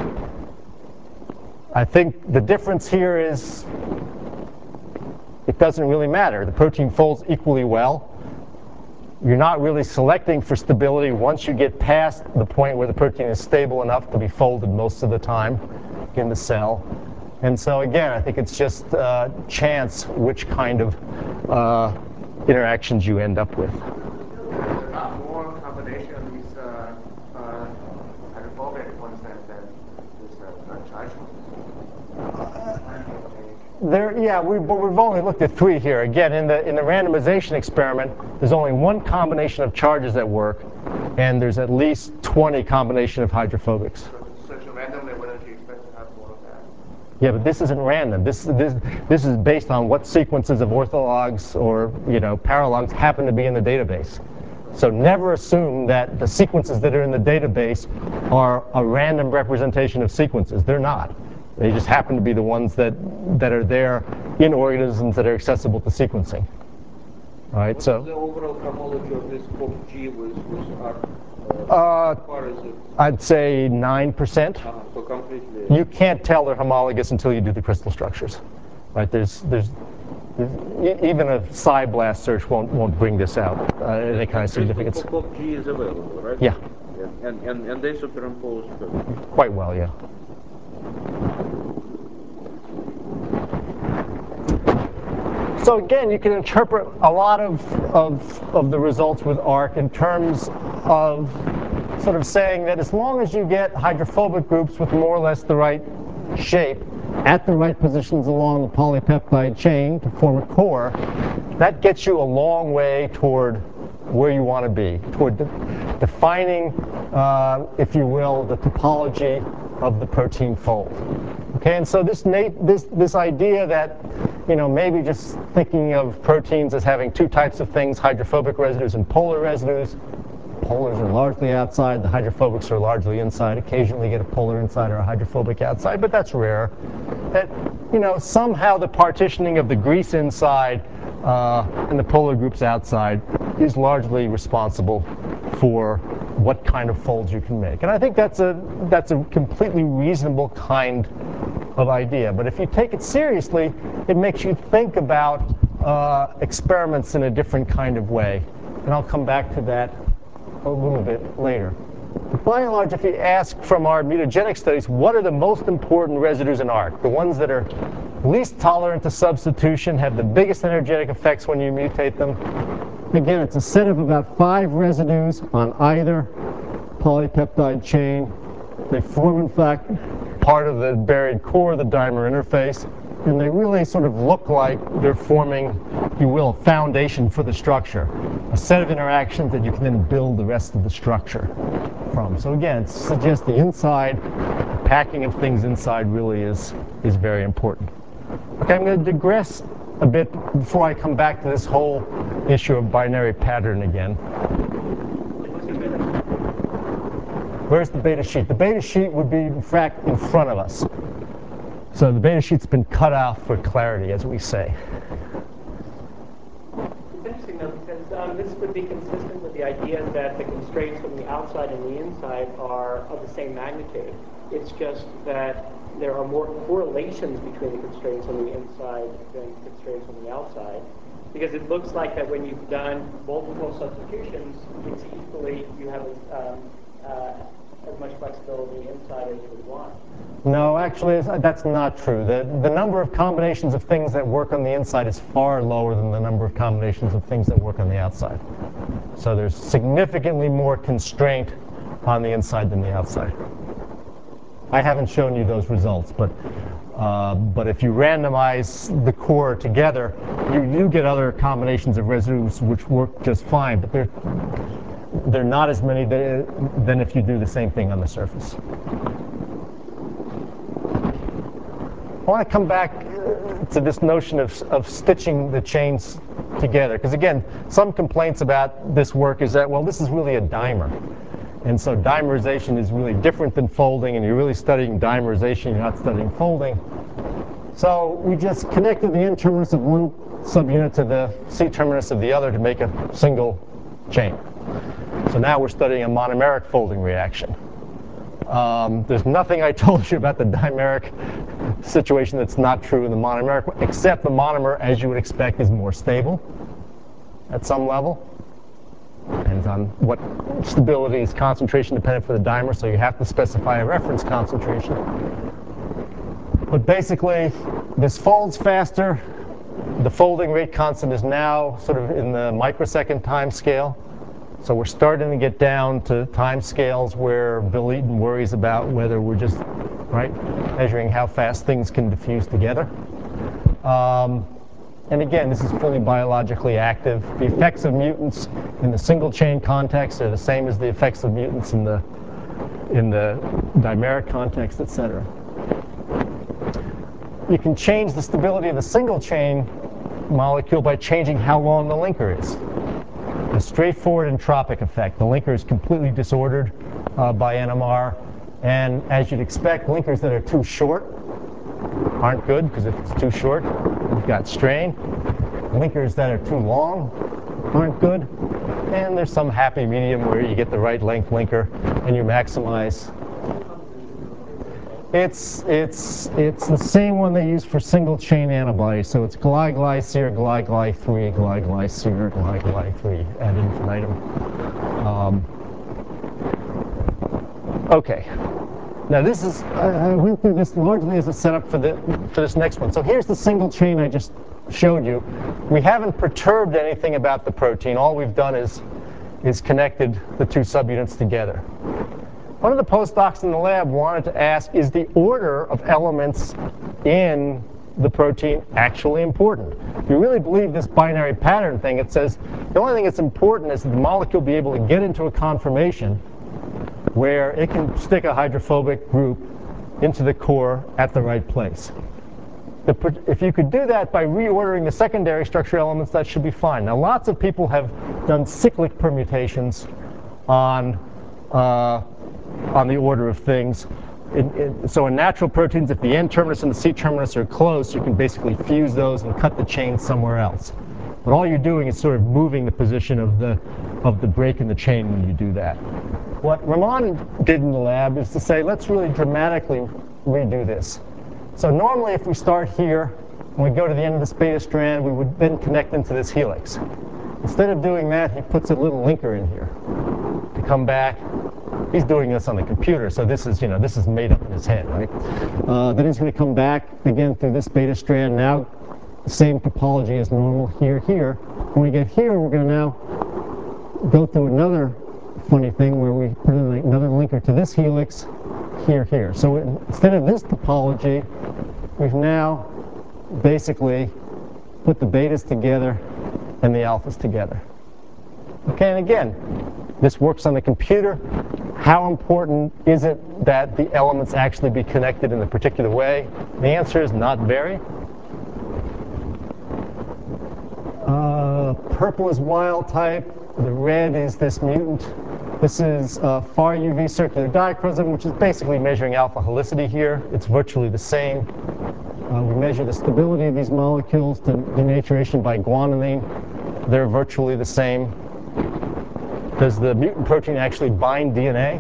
I think the difference here is it doesn't really matter. The protein folds equally well. You're not really selecting for stability once you get past the point where the protein is stable enough to be folded most of the time in the cell. And so again, I think it's just uh, chance which kind of uh, interactions you end up with. There are not more combination of these uh, uh, hydrophobic ones than, than this uh, charged ones. There, yeah, we, but we've only looked at three here. Again, in the in the randomization experiment, there's only one combination of charges at work, and there's at least twenty combination of hydrophobics. So, such a randomly, wouldn't you expect to have more of that? Yeah, but this isn't random. This this this is based on what sequences of orthologs or you know paralogs happen to be in the database. So never assume that the sequences that are in the database are a random representation of sequences. They're not. They just happen to be the ones that that are there in organisms that are accessible to sequencing. All right. What So is the overall homology of this C O P G with with R? Uh, uh, how far is it? I'd say nine percent. Uh, so completely. You can't tell they're homologous until you do the crystal structures. Right? There's there's, there's even a PSI-BLAST search won't won't bring this out uh, any kind of significance. C O P G is available, right? Yeah. Yeah. And, and and they superimpose perfectly. Quite well, yeah. So again, you can interpret a lot of, of, of the results with ARC in terms of sort of saying that as long as you get hydrophobic groups with more or less the right shape at the right positions along the polypeptide chain to form a core, that gets you a long way toward where you want to be, toward de defining, uh, if you will, the topology of the protein fold. Okay, and so this, this, this idea that you know, maybe just thinking of proteins as having two types of things, hydrophobic residues and polar residues. Polars are largely outside, the hydrophobics are largely inside. Occasionally you get a polar inside or a hydrophobic outside, but that's rare. That, you know, somehow the partitioning of the grease inside uh, and the polar groups outside is largely responsible for what kind of folds you can make. And I think that's a, that's a completely reasonable kind of idea. But if you take it seriously, it makes you think about uh, experiments in a different kind of way. And I'll come back to that a little bit later. But by and large, if you ask from our mutagenic studies, what are the most important residues in ARC? The ones that are least tolerant to substitution, have the biggest energetic effects when you mutate them. Again, it's a set of about five residues on either polypeptide chain. They form, in fact, part of the buried core, the dimer interface, and they really sort of look like they're forming, if you will, a foundation for the structure, a set of interactions that you can then build the rest of the structure from. So again, it suggests the inside, the packing of things inside really is, is very important. Okay, I'm going to digress a bit before I come back to this whole issue of binary pattern again. Where's the beta sheet? The beta sheet would be, in fact, in front of us. So the beta sheet's been cut off for clarity, as we say. It's interesting though, because um, this would be consistent with the idea that the constraints from the outside and the inside are of the same magnitude. It's just that there are more correlations between the constraints on the inside than constraints on the outside. Because it looks like that when you've done multiple substitutions, it's equally, you have um, uh, as much flexibility inside as you would want. No, actually, that's not true. The, the number of combinations of things that work on the inside is far lower than the number of combinations of things that work on the outside. So there's significantly more constraint on the inside than the outside. I haven't shown you those results, but uh, but if you randomize the core together, you do get other combinations of residues which work just fine, but they're they're not as many th than if you do the same thing on the surface. I want to come back to this notion of, of stitching the chains together, because again, some complaints about this work is that, well, this is really a dimer. And so dimerization is really different than folding, and you're really studying dimerization, you're not studying folding. So we just connected the N-terminus of one subunit to the C-terminus of the other to make a single chain. So now we're studying a monomeric folding reaction. Um, there's nothing I told you about the dimeric situation that's not true in the monomeric, except the monomer, as you would expect, is more stable at some level. Depends on what stability is concentration dependent for the dimer, so you have to specify a reference concentration. But basically, this folds faster. The folding rate constant is now sort of in the microsecond time scale. So we're starting to get down to time scales where Bill Eaton worries about whether we're just right measuring how fast things can diffuse together. Um, And again, this is fully biologically active. The effects of mutants in the single chain context are the same as the effects of mutants in the in the dimeric context, et cetera. You can change the stability of the single chain molecule by changing how long the linker is. A straightforward entropic effect. The linker is completely disordered uh, by N M R, and as you'd expect, linkers that are too short aren't good, because if it's too short, you've got strain. Linkers that are too long aren't good. And there's some happy medium where you get the right length linker and you maximize. It's, it's, it's the same one they use for single chain antibodies. So it's glyglycir, glygly three, glyglycir, glygly three ad infinitum. Um, okay. Now this is, I went through this largely as a setup for, the, for this next one. So here's the single chain I just showed you. We haven't perturbed anything about the protein. All we've done is, is connected the two subunits together. One of the postdocs in the lab wanted to ask, is the order of elements in the protein actually important? If you really believe this binary pattern thing, it says the only thing that's important is that the molecule be able to get into a conformation where it can stick a hydrophobic group into the core at the right place. The, if you could do that by reordering the secondary structure elements, that should be fine. Now, lots of people have done cyclic permutations on, uh, on the order of things. It, it, so in natural proteins, if the N-terminus and the C-terminus are close, you can basically fuse those and cut the chain somewhere else. But all you're doing is sort of moving the position of the, of the break in the chain when you do that. What Ramon did in the lab is to say, let's really dramatically redo this. So normally if we start here, when we go to the end of this beta strand, we would then connect into this helix. Instead of doing that, he puts a little linker in here to come back. He's doing this on the computer, so this is, you know, this is made up in his head, right? Uh, then he's going to come back again through this beta strand. Now, the same topology as normal here, here. When we get here, we're going to now go through another funny thing where we put in another linker to this helix here, here. So instead of this topology, we've now basically put the betas together and the alphas together. Okay, and again, this works on the computer. How important is it that the elements actually be connected in a particular way? The answer is not very. Uh, purple is wild type. The red is this mutant. This is uh, far U V circular dichroism, which is basically measuring alpha helicity here. It's virtually the same. Uh, we measure the stability of these molecules to denaturation by guanidine. they're virtually the same. Does the mutant protein actually bind D N A?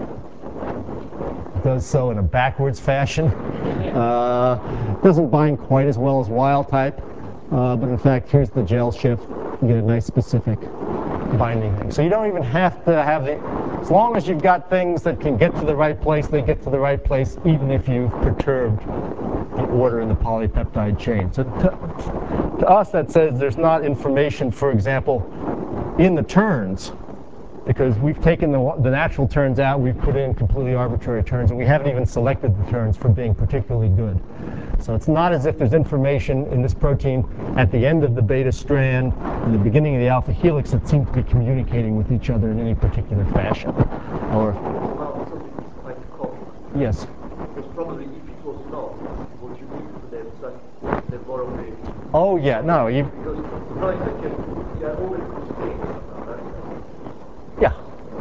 It does so in a backwards fashion. Uh, doesn't bind quite as well as wild type, uh, but in fact, here's the gel shift. You get a nice specific binding thing. So you don't even have to have the, as long as you've got things that can get to the right place, they get to the right place, even if you've perturbed the order in the polypeptide chain. So to, to us, that says there's not information, for example, in the turns, because we've taken the, the natural turns out, we've put in completely arbitrary turns, and we haven't even selected the turns for being particularly good. So it's not as if there's information in this protein at the end of the beta strand and the beginning of the alpha helix that seem to be communicating with each other in any particular fashion. Or, Well, something like a copy. yes? Because probably if it was not, what you need to them such the more of the... Oh, yeah, no. You, Because no, it's like you, you are always constrained somehow, right? yeah.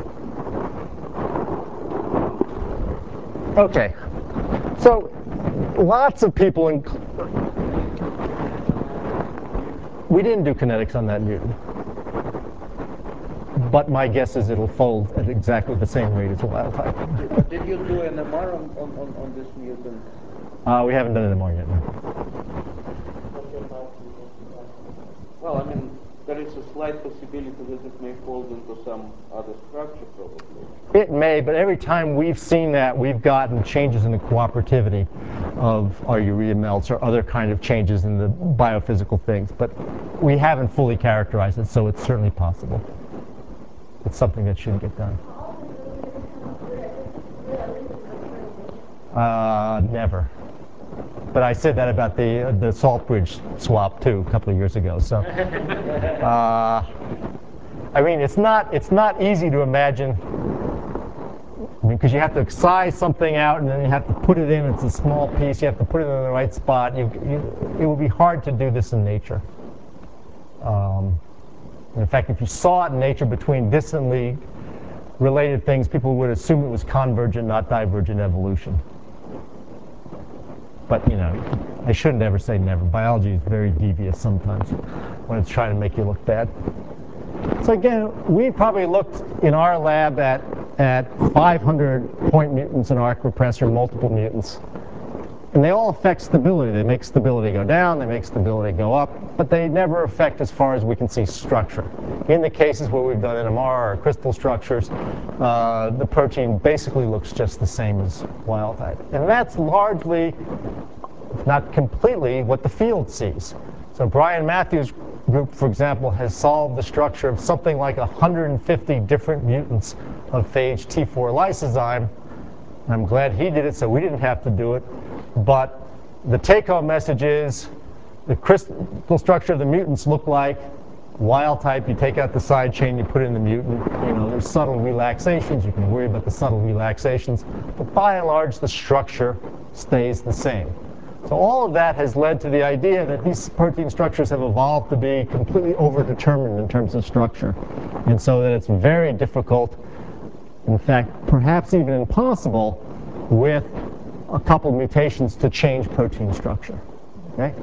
Okay. So lots of people, in, we didn't do kinetics on that mutant, but my guess is it'll fold at exactly the same rate as wild type. Did you do an M R on, on, on, on this mutant? Uh, we haven't done an M R yet. No. Well, I mean, there is a slight possibility that it may fold into some other structure, probably. It may, but every time we've seen that, we've gotten changes in the cooperativity of our urea melts or other kind of changes in the biophysical things. But we haven't fully characterized it, so it's certainly possible. It's something that should get done. Uh, never. But I said that about the uh, the Saltbridge swap too a couple of years ago. So, uh, I mean, it's not it's not easy to imagine. I mean, because you have to size something out and then you have to put it in. It's a small piece. You have to put it in the right spot. You, you, it would be hard to do this in nature. Um, in fact, if you saw it in nature between distantly related things, people would assume it was convergent, not divergent evolution. But, you know, I shouldn't ever say never. Biology is very devious sometimes when it's trying to make you look bad. So again, we probably looked in our lab at, at five hundred point mutants in arc repressor, multiple mutants. And they all affect stability. They make stability go down, they make stability go up, but they never affect, as far as we can see, structure. In the cases where we've done N M R or crystal structures, uh, the protein basically looks just the same as wild type. And that's largely, not completely, what the field sees. So Brian Matthews' group, for example, has solved the structure of something like one hundred fifty different mutants of phage T four lysozyme. I'm glad he did it, so we didn't have to do it. But the take-home message is the crystal structure of the mutants look like wild type. You take out the side chain, you put in the mutant. You know, there's subtle relaxations. You can worry about the subtle relaxations. But by and large, the structure stays the same. So all of that has led to the idea that these protein structures have evolved to be completely overdetermined in terms of structure. And so that it's very difficult, in fact, perhaps even impossible, with a couple mutations to change protein structure. Okay?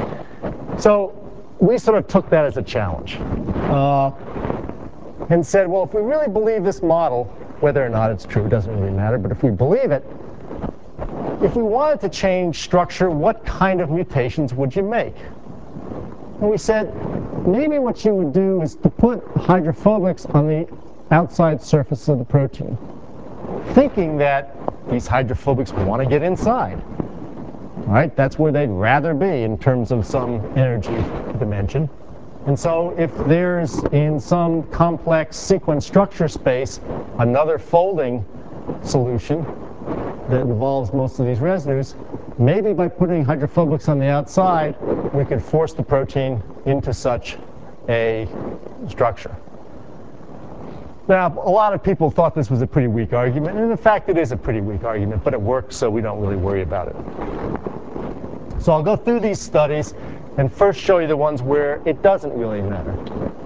So we sort of took that as a challenge uh, and said, well, if we really believe this model, whether or not it's true doesn't really matter, but if we believe it, if we wanted to change structure, what kind of mutations would you make? And we said, maybe what you would do is to put hydrophobics on the outside surface of the protein, thinking that these hydrophobics want to get inside. All right, that's where they'd rather be in terms of some energy dimension. And so if there's, in some complex sequence structure space, another folding solution that involves most of these residues, maybe by putting hydrophobics on the outside, we could force the protein into such a structure. Now, a lot of people thought this was a pretty weak argument, and in fact it is a pretty weak argument, but it works, so we don't really worry about it. So I'll go through these studies and first show you the ones where it doesn't really matter.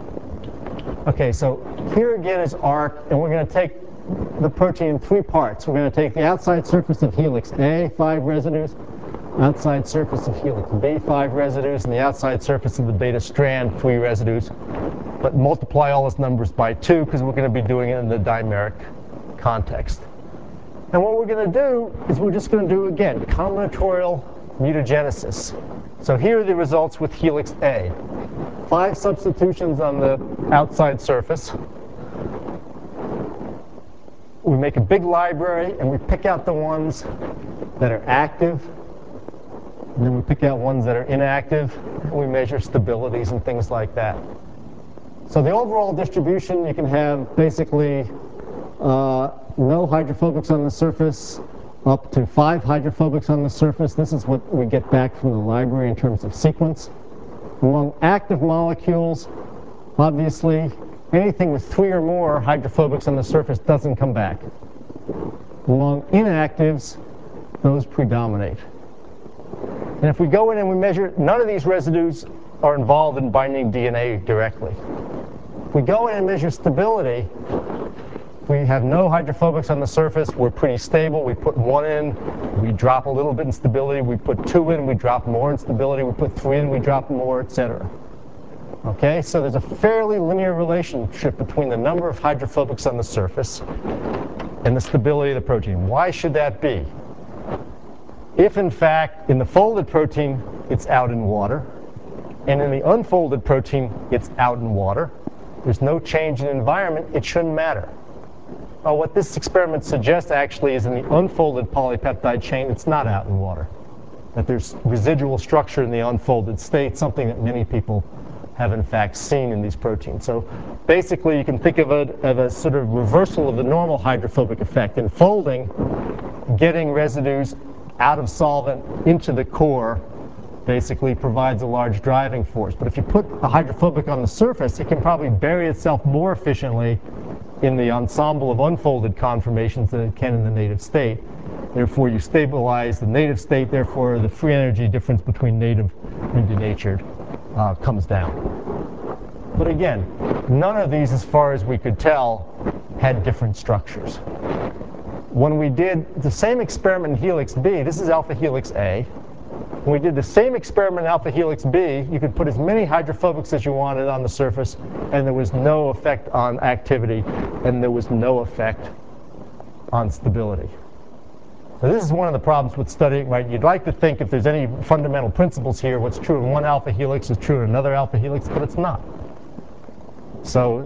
Okay, so here again is arc, and we're going to take the protein in three parts. We're going to take the outside surface of helix A, five residues, outside surface of helix B, five residues, and the outside surface of the beta strand, three residues. but multiply all those numbers by two because we're going to be doing it in the dimeric context. And what we're going to do is we're just going to do, again, combinatorial mutagenesis. So here are the results with helix A. Five substitutions on the outside surface. We make a big library, and we pick out the ones that are active. And then we pick out ones that are inactive. And we measure stabilities and things like that. So the overall distribution, you can have basically uh, no hydrophobics on the surface, up to five hydrophobics on the surface. This is what we get back from the library in terms of sequence. Among active molecules, obviously, anything with three or more hydrophobics on the surface doesn't come back. Among inactives, those predominate. And if we go in and we measure, none of these residues are involved in binding D N A directly. If we go in and measure stability, we have no hydrophobics on the surface. We're pretty stable. We put one in, we drop a little bit in stability. We put two in, we drop more in stability. We put three in, we drop more, et cetera. Okay, so there's a fairly linear relationship between the number of hydrophobics on the surface and the stability of the protein. Why should that be? If, in fact, in the folded protein, it's out in water, and in the unfolded protein, it's out in water, there's no change in environment, it shouldn't matter. Well, what this experiment suggests actually is in the unfolded polypeptide chain, it's not out in water. That there's residual structure in the unfolded state, something that many people have in fact seen in these proteins. So basically you can think of it as a sort of reversal of the normal hydrophobic effect. In folding, getting residues out of solvent into the core basically provides a large driving force. But if you put a hydrophobic on the surface, it can probably bury itself more efficiently in the ensemble of unfolded conformations than it can in the native state. Therefore, you stabilize the native state. Therefore, the free energy difference between native and denatured uh, comes down. But again, none of these, as far as we could tell, had different structures. When we did the same experiment in helix B, this is alpha helix A. When we did the same experiment in alpha helix B, you could put as many hydrophobics as you wanted on the surface, and there was no effect on activity, and there was no effect on stability. So this is one of the problems with studying, right? You'd like to think if there's any fundamental principles here, what's true in one alpha helix is true in another alpha helix, but it's not. So,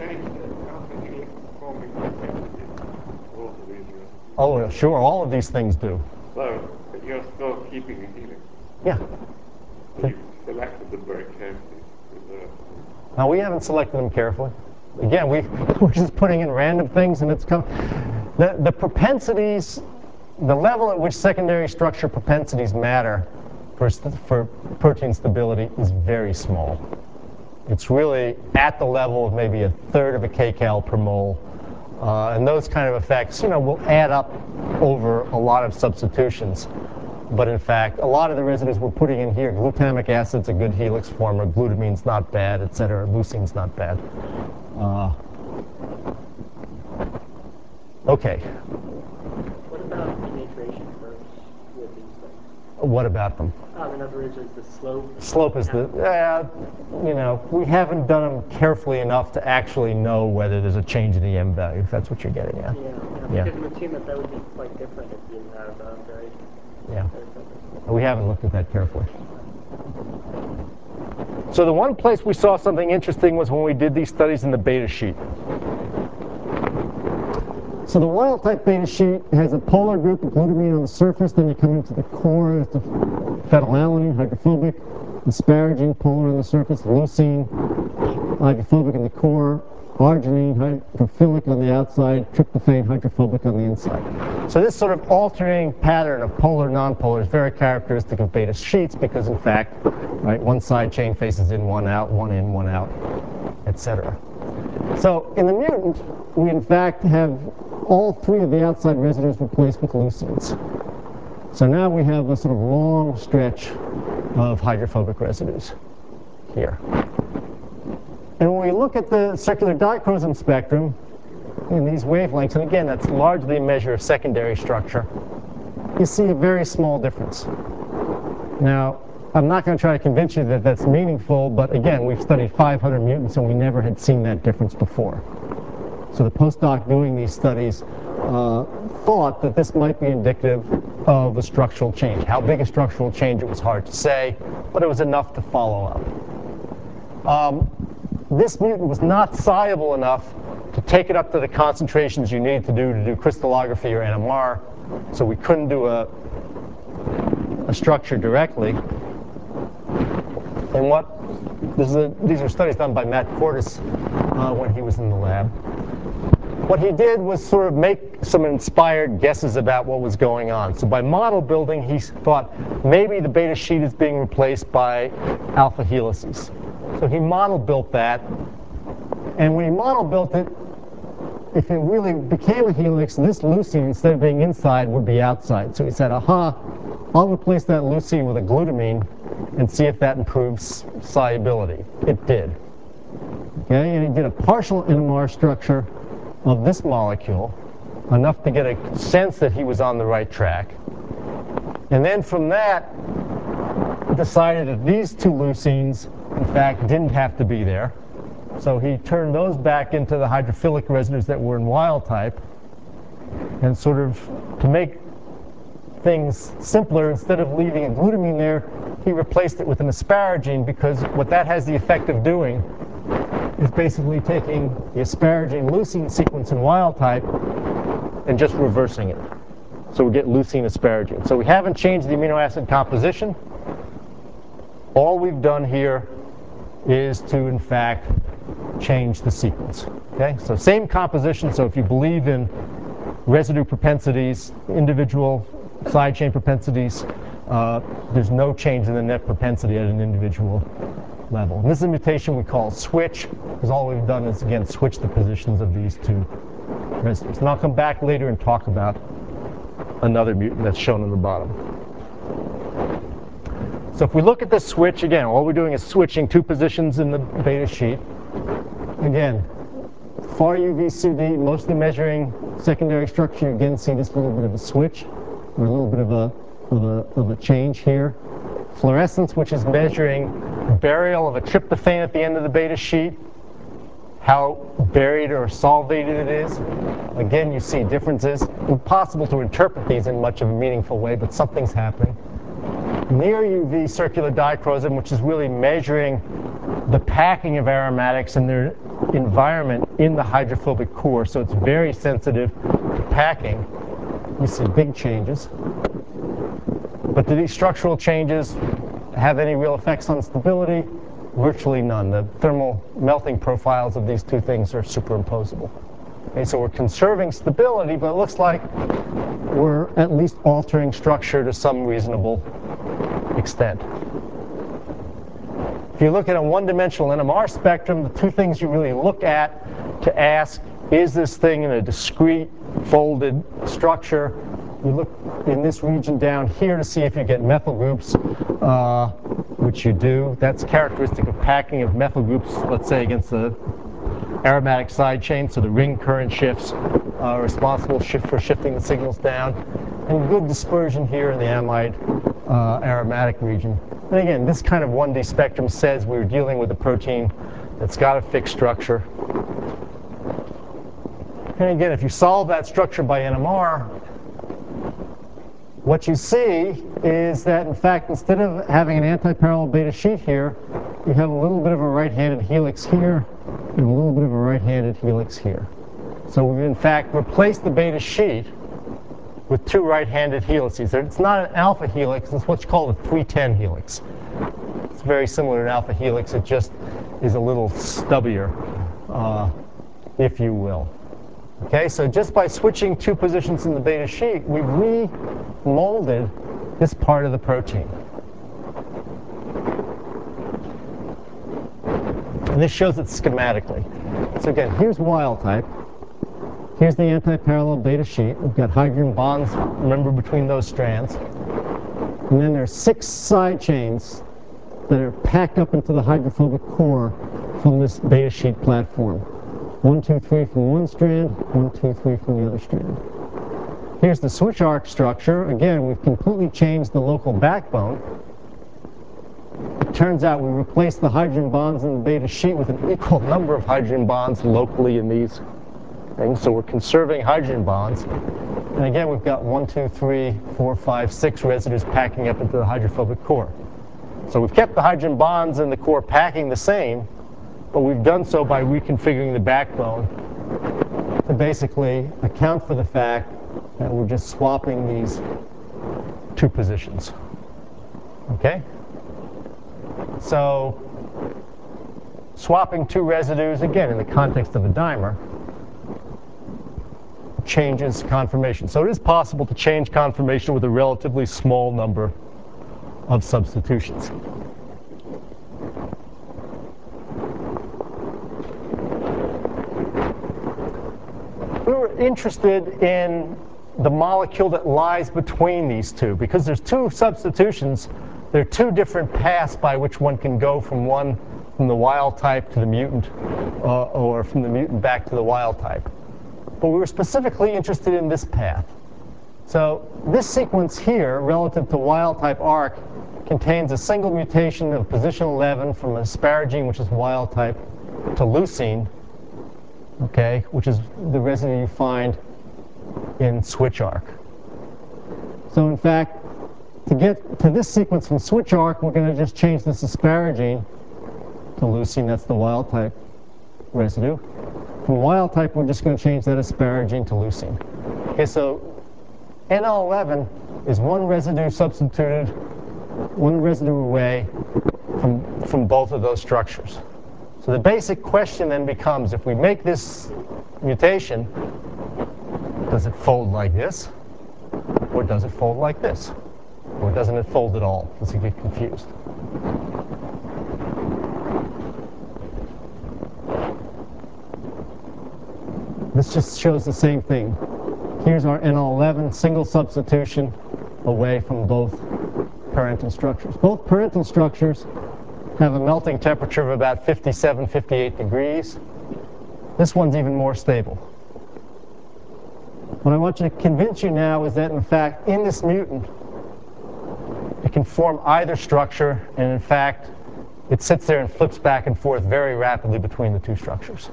oh, sure, all of these things do. So, but you're still keeping a helix. Yeah. So you've selected them very carefully. Preserved. Now, we haven't selected them carefully. Again, we, we're just putting in random things, and it's come. The, the propensities, the level at which secondary structure propensities matter for, for protein stability is very small. It's really at the level of maybe a third of a kcal per mole. Uh, and those kind of effects, you know, will add up over a lot of substitutions. But in fact, a lot of the residues we're putting in here, glutamic acid's a good helix former, glutamine's not bad, et cetera. Leucine's not bad. Uh, okay. What about denaturation curves with these things? What about them? Um, in other words, is the slope? Slope is the, uh, you know, we haven't done them carefully enough to actually know whether there's a change in the M value, if that's what you're getting at. Yeah, yeah, Yeah. because it would seem that that would be quite different if you have uh, very, Yeah. very different. We haven't looked at that carefully. So the one place we saw something interesting was when we did these studies in the beta sheet. So the wild type beta sheet has a polar group of glutamine on the surface, then you come into the core, it's the phenylalanine, hydrophobic, asparagine, polar on the surface, leucine, hydrophobic in the core, arginine, hydrophilic on the outside, tryptophan, hydrophobic on the inside. So this sort of alternating pattern of polar, nonpolar is very characteristic of beta sheets because, in fact, right, one side chain faces in, one out, one in, one out, et cetera. So in the mutant, we in fact have all three of the outside residues replaced with leucines. So now we have a sort of long stretch of hydrophobic residues here. And when we look at the circular dichromosome spectrum in these wavelengths, and again, that's largely a measure of secondary structure, you see a very small difference. Now, I'm not going to try to convince you that that's meaningful, but again, we've studied five hundred mutants and we never had seen that difference before. So the postdoc doing these studies uh, thought that this might be indicative of a structural change. How big a structural change, it was hard to say, but it was enough to follow up. Um, this mutant was not soluble enough to take it up to the concentrations you need to do to do crystallography or N M R, so we couldn't do a, a structure directly. And what, this is a, these are studies done by Matt Cordes uh, when he was in the lab. What he did was sort of make some inspired guesses about what was going on. So by model building, he thought maybe the beta sheet is being replaced by alpha helices. So he model built that. And when he model built it, if it really became a helix, this leucine, instead of being inside, would be outside. So he said, aha, I'll replace that leucine with a glutamine and see if that improves solubility. It did. Okay, and he did a partial N M R structure of this molecule, enough to get a sense that he was on the right track. And then from that, decided that these two leucines, in fact, didn't have to be there. So he turned those back into the hydrophilic residues that were in wild type, and sort of, to make things simpler, instead of leaving a glutamine there, he replaced it with an asparagine, because what that has the effect of doing is basically taking the asparagine leucine sequence in wild type and just reversing it. So we get leucine asparagine. So we haven't changed the amino acid composition. All we've done here is to, in fact, change the sequence. Okay? So same composition. So if you believe in residue propensities, individual side chain propensities, uh, there's no change in the net propensity at an individual level. And this is a mutation we call switch, because all we've done is, again, switch the positions of these two residues. And I'll come back later and talk about another mutant that's shown in the bottom. So if we look at this switch, again, all we're doing is switching two positions in the beta sheet. Again, far U V C D, mostly measuring secondary structure. You again see this little bit of a switch, or a little bit of a, of a, of a change here. Fluorescence, which is measuring burial of a tryptophan at the end of the beta sheet, how buried or solvated it is. Again, you see differences. Impossible to interpret these in much of a meaningful way, but something's happening. Near U V circular dichroism, which is really measuring the packing of aromatics and their environment in the hydrophobic core, so it's very sensitive to packing. We see big changes. But do these structural changes have any real effects on stability? Virtually none. The thermal melting profiles of these two things are superimposable. Okay, so we're conserving stability, but it looks like we're at least altering structure to some reasonable extent. If you look at a one-dimensional N M R spectrum, the two things you really look at to ask, is this thing in a discrete folded structure? You look in this region down here to see if you get methyl groups, uh, which you do. That's characteristic of packing of methyl groups, let's say, against the aromatic side chain, so the ring current shifts are responsible shift for shifting the signals down. And good dispersion here in the amide uh, aromatic region. And again, this kind of one D spectrum says we're dealing with a protein that's got a fixed structure. And again, if you solve that structure by N M R, what you see is that, in fact, instead of having an anti-parallel beta sheet here, you have a little bit of a right-handed helix here and a little bit of a right-handed helix here. So we've, in fact, replaced the beta sheet with two right-handed helices. It's not an alpha helix, it's what's called a three ten helix. It's very similar to an alpha helix, it just is a little stubbier, uh, if you will. Okay, so just by switching two positions in the beta sheet, we've remolded this part of the protein. And this shows it schematically. So again, here's wild type. Here's the anti-parallel beta sheet. We've got hydrogen bonds, remember, between those strands. And then there's six side chains that are packed up into the hydrophobic core from this beta sheet platform. One, two, three from one strand, one, two, three from the other strand. Here's the switch arc structure. Again, we've completely changed the local backbone. it turns out we replaced the hydrogen bonds in the beta sheet with an equal number of hydrogen bonds locally in these things. So we're conserving hydrogen bonds. And again, we've got one, two, three, four, five, six residues packing up into the hydrophobic core. So we've kept the hydrogen bonds in the core packing the same, but we've done so by reconfiguring the backbone to basically account for the fact that we're just swapping these two positions. Okay? So swapping two residues, again, in the context of a dimer, changes conformation. So it is possible to change conformation with a relatively small number of substitutions. We were interested in the molecule that lies between these two. Because there's two substitutions, there are two different paths by which one can go from one, from the wild type to the mutant, uh, or from the mutant back to the wild type. But we were specifically interested in this path. So this sequence here, relative to wild type ARC, contains a single mutation of position eleven from asparagine, which is wild type, to leucine, okay, which is the residue you find in switch ARC. So in fact, to get to this sequence from switch ARC, we're going to just change this asparagine to leucine. That's the wild type residue. From wild type, we're just going to change that asparagine to leucine. Okay, so N L eleven is one residue substituted, one residue away from, from both of those structures. So the basic question then becomes, if we make this mutation, does it fold like this? Or does it fold like this? Or doesn't it fold at all? Does it get confused? This just shows the same thing. Here's our N L eleven single substitution away from both parental structures. Both parental structures have a melting temperature of about fifty-seven, fifty-eight degrees. This one's even more stable. What I want you to convince you now is that, in fact, in this mutant, it can form either structure, and in fact, it sits there and flips back and forth very rapidly between the two structures.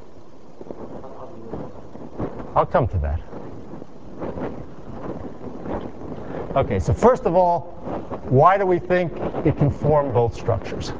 I'll come to that. Okay, so first of all, why do we think it can form both structures?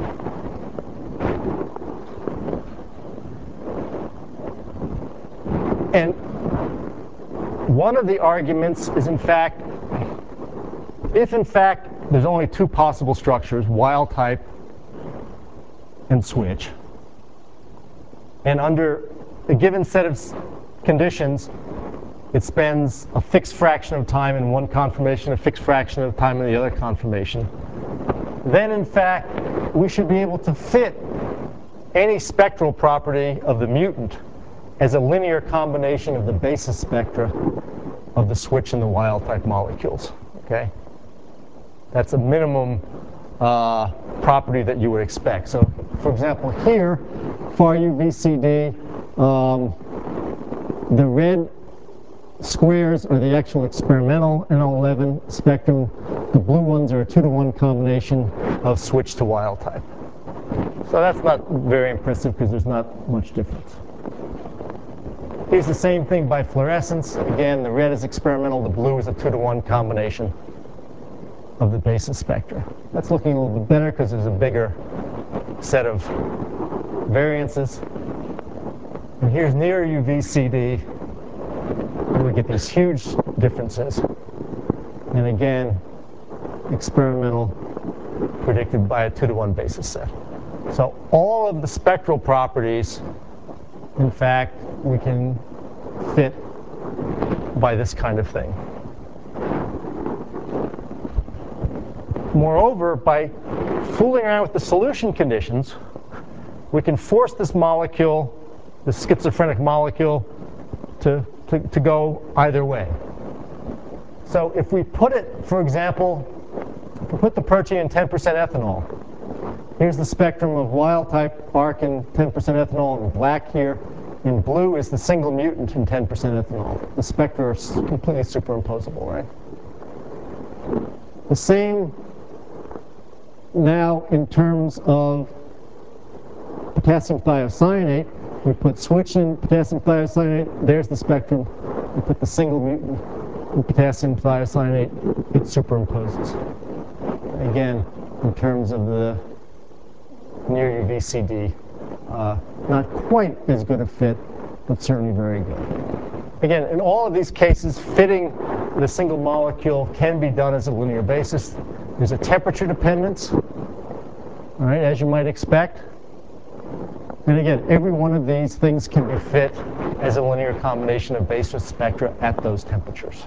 And one of the arguments is, in fact, if in fact there's only two possible structures, wild type and switch, and under a given set of conditions, it spends a fixed fraction of time in one conformation, a fixed fraction of time in the other conformation, then in fact we should be able to fit any spectral property of the mutant as a linear combination of the basis spectra of the switch and the wild type molecules. Okay? That's a minimum uh, property that you would expect. So for example, here, for U V C D, um, the red squares are the actual experimental N L eleven spectrum. The blue ones are a two to one combination of switch to wild type. So that's not very impressive because there's not much difference. Here's the same thing by fluorescence. Again, the red is experimental, the blue is a two to one combination of the basis spectra. That's looking a little bit better because there's a bigger set of variances. And here's near U V C D, we get these huge differences. And again, experimental, predicted by a two to one basis set. So all of the spectral properties, in fact, we can fit by this kind of thing. Moreover, by fooling around with the solution conditions, we can force this molecule, this schizophrenic molecule, to, to, to go either way. So if we put it, for example, if we put the protein in ten percent ethanol, here's the spectrum of wild type ARC in ten percent ethanol in black here. In blue is the single mutant in ten percent ethanol. The spectra are completely superimposable, right? The same now in terms of potassium thiocyanate, we put switch in potassium thiocyanate, there's the spectrum. We put the single mutant in potassium thiocyanate, it superimposes. Again, in terms of the near U V C D, uh, not quite as good a fit, but certainly very good. Again, in all of these cases, fitting the single molecule can be done as a linear basis. There's a temperature dependence, all right, as you might expect. And again, every one of these things can be fit as a linear combination of basis spectra at those temperatures.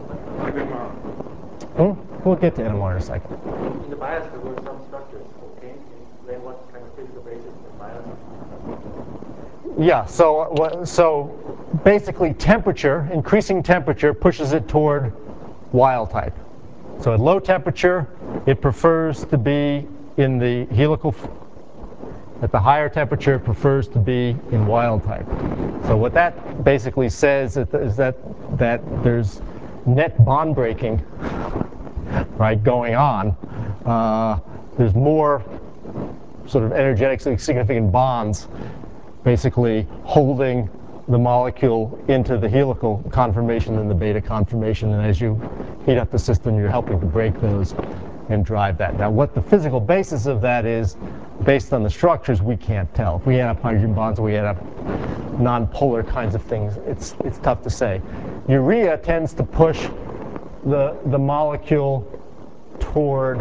Hmm? We'll get to N M R in a second. In the bias, there were some structures. Can you explain what kind of physical basis in bias? Yeah, so, so basically temperature, increasing temperature pushes it toward wild type. So at low temperature, it prefers to be in the helical. At the higher temperature, it prefers to be in wild type. So what that basically says is that, that there's net bond breaking, right, going on. Uh, there's more sort of energetically significant bonds basically holding the molecule into the helical conformation than the beta conformation. And as you heat up the system, you're helping to break those and drive that. Now, what the physical basis of that is, based on the structures, we can't tell. If we add up hydrogen bonds, we add up non-polar kinds of things, it's, it's tough to say. Urea tends to push the, the molecule toward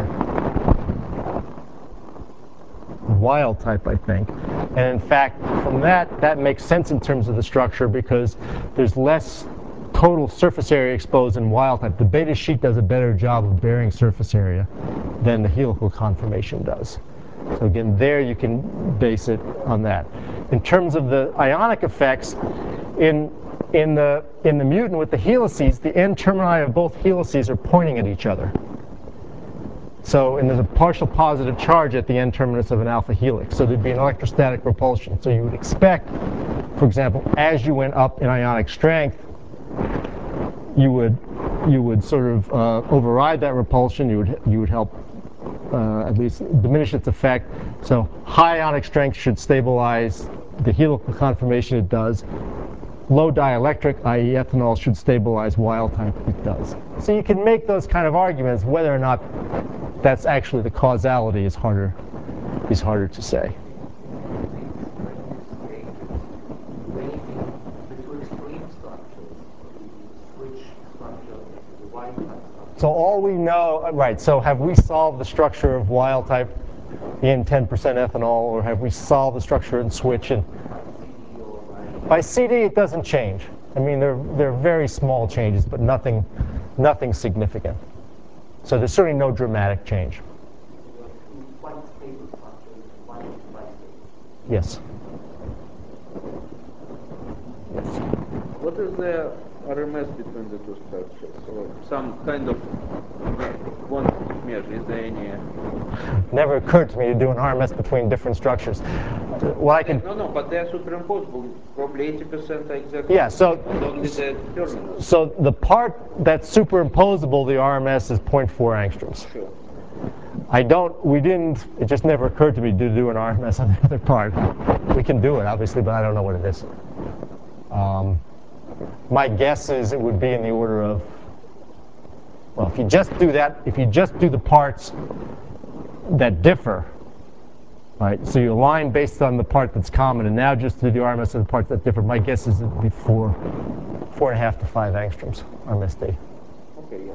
wild type, I think. And in fact, from that, that makes sense in terms of the structure because there's less total surface area exposed in wild type. The beta sheet does a better job of bearing surface area than the helical conformation does. So again, there you can base it on that. In terms of the ionic effects, in, in, the, in the mutant with the helices, the N-termini of both helices are pointing at each other. So, and there's a partial positive charge at the N-terminus of an alpha helix. So there'd be an electrostatic repulsion. So you would expect, for example, as you went up in ionic strength, you would, you would sort of uh, override that repulsion. You would, you would help uh, at least diminish its effect. So high ionic strength should stabilize the helical conformation. It does. Low dielectric, that is ethanol, should stabilize wild type. It does. So you can make those kind of arguments. Whether or not that's actually the causality is harder, is harder to say. So all we know, right, so have we solved the structure of wild type in ten percent ethanol, or have we solved the structure in switch? And by C D, it doesn't change. I mean, they're, they're very small changes, but nothing, nothing significant. So there's certainly no dramatic change. Yes. Yes. What is the R M S between the two structures, or some kind of quantitative measure? Is there any? Never occurred to me to do an R M S between different structures. Well, I can. No, no, but they are superimposable. Probably eighty percent are exactly. Yeah. So. Only the terminals. So the part that's superimposable, the R M S is zero point four angstroms. Sure. I don't. We didn't. It just never occurred to me to do an R M S on the other part. We can do it, obviously, but I don't know what it is. Um, my guess is it would be in the order of. Well, if you just do that, if you just do the parts that differ, right? So you align based on the part that's common, and now just do the R M S of the parts that differ. My guess is it would be four, four and a half to five angstroms R M S D. Okay, yeah.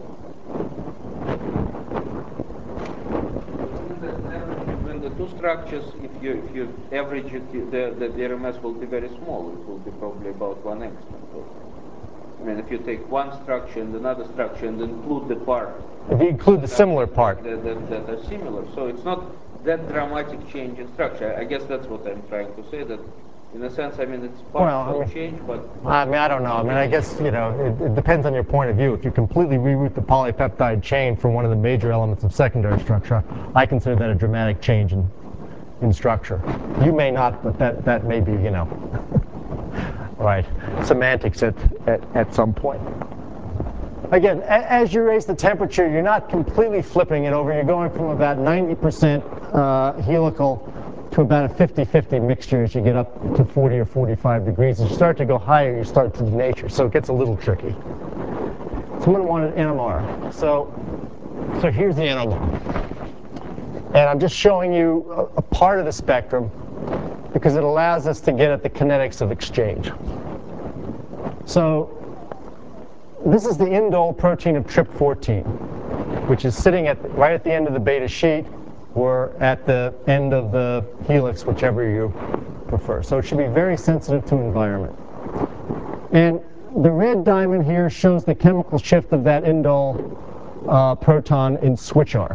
Between the two structures, if you if you average it, the, the the R M S will be very small. It will be probably about one angstrom. I mean, if you take one structure and another structure and include the part. If you include the similar part. That, that, that are similar. So it's not that dramatic change in structure. I guess that's what I'm trying to say, that in a sense, I mean, it's partial well, I mean, change, but... I mean, I don't know. I mean, I guess, you know, it, it depends on your point of view. If you completely reroute the polypeptide chain from one of the major elements of secondary structure, I consider that a dramatic change in, in structure. You may not, but that, that may be, you know, right, semantics at, at, at some point. again, a as you raise the temperature, you're not completely flipping it over. You're going from about ninety percent uh, helical to about a fifty fifty mixture as you get up to forty or forty-five degrees. As you start to go higher, you start to denature, so it gets a little tricky. Someone wanted N M R. So, so here's the N M R. And I'm just showing you a, a part of the spectrum because it allows us to get at the kinetics of exchange. So this is the indole protein of T R I P fourteen, which is sitting at the, right at the end of the beta sheet or at the end of the helix, whichever you prefer. So it should be very sensitive to environment. And the red diamond here shows the chemical shift of that indole uh, proton in switch arc.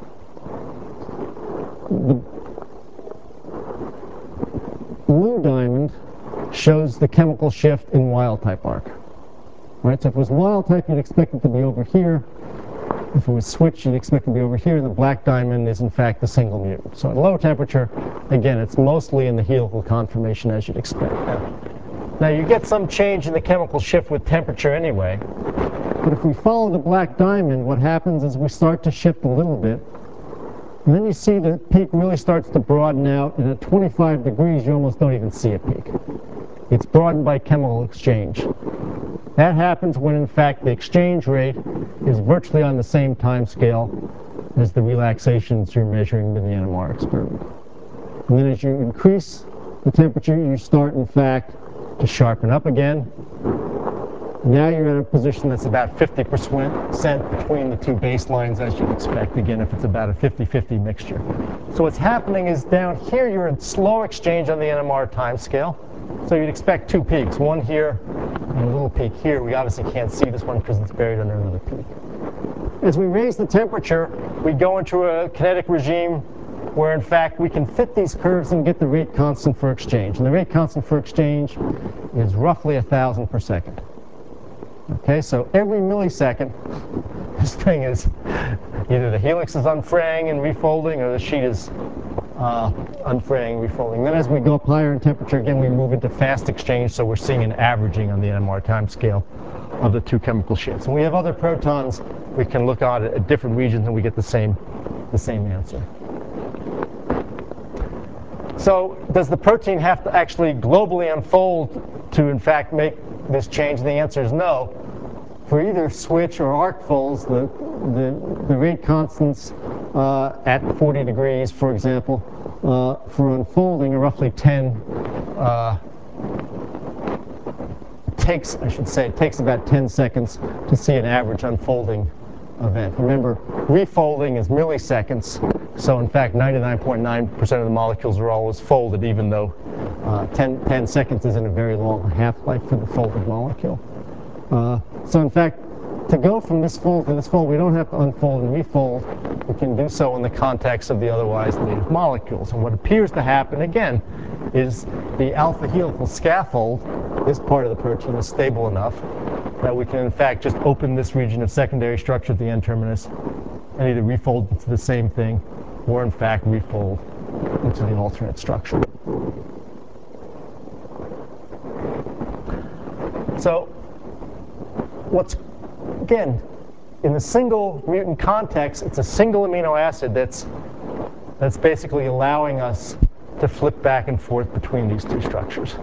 The blue diamond shows the chemical shift in wild type arc. Right, so if it was wild type, you'd expect it to be over here. If it was switched, you'd expect it to be over here. And the black diamond is, in fact, the single mutant. So at low temperature, again, it's mostly in the helical conformation, as you'd expect. Now, now, you get some change in the chemical shift with temperature anyway. But if we follow the black diamond, what happens is we start to shift a little bit. And then you see the peak really starts to broaden out. And at twenty-five degrees, you almost don't even see a peak. It's broadened by chemical exchange. That happens when, in fact, the exchange rate is virtually on the same time scale as the relaxations you're measuring with the N M R experiment. And then as you increase the temperature, you start, in fact, to sharpen up again. Now you're in a position that's about fifty percent between the two baselines, as you'd expect, again, if it's about a fifty fifty mixture. So what's happening is down here, you're in slow exchange on the N M R time scale. So you'd expect two peaks, one here and a little peak here. We obviously can't see this one because it's buried under another peak. As we raise the temperature, we go into a kinetic regime where, in fact, we can fit these curves and get the rate constant for exchange. And the rate constant for exchange is roughly one thousand per second. Okay, so every millisecond, this thing is either the helix is unfraying and refolding or the sheet is uh, unfraying and refolding. Then as we go up higher in temperature, again, we move into fast exchange, so we're seeing an averaging on the N M R time scale of the two chemical shifts. And we have other protons we can look at at different regions and we get the same, the same answer. So does the protein have to actually globally unfold to, in fact, make this change? And the answer is no. For either switch or arc folds, the, the, the rate constants uh, at forty degrees, for example, uh, for unfolding are roughly ten. Uh, takes, I should say, it takes about ten seconds to see an average unfolding event. Remember, refolding is milliseconds. So in fact, ninety-nine point nine percent of the molecules are always folded, even though uh, ten, ten seconds isn't a very long half-life for the folded molecule. Uh, so in fact, to go from this fold to this fold, we don't have to unfold and refold. We can do so in the context of the otherwise native molecules. And what appears to happen, again, is the alpha helical scaffold, this part of the protein, is stable enough that we can, in fact, just open this region of secondary structure at the N-terminus and either refold into the same thing or, in fact, refold into the alternate structure. So what's, again, in the single mutant context, it's a single amino acid that's, that's basically allowing us to flip back and forth between these two structures.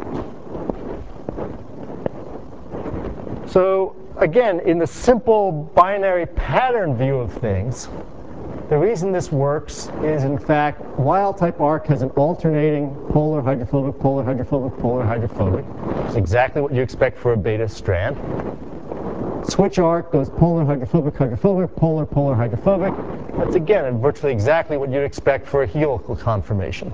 So again, in the simple binary pattern view of things, the reason this works is, in fact, wild-type arc has an alternating polar hydrophobic, polar hydrophobic, polar hydrophobic. It's exactly what you expect for a beta strand. Switch arc goes polar hydrophobic, hydrophobic, polar, polar hydrophobic. That's, again, virtually exactly what you'd expect for a helical conformation.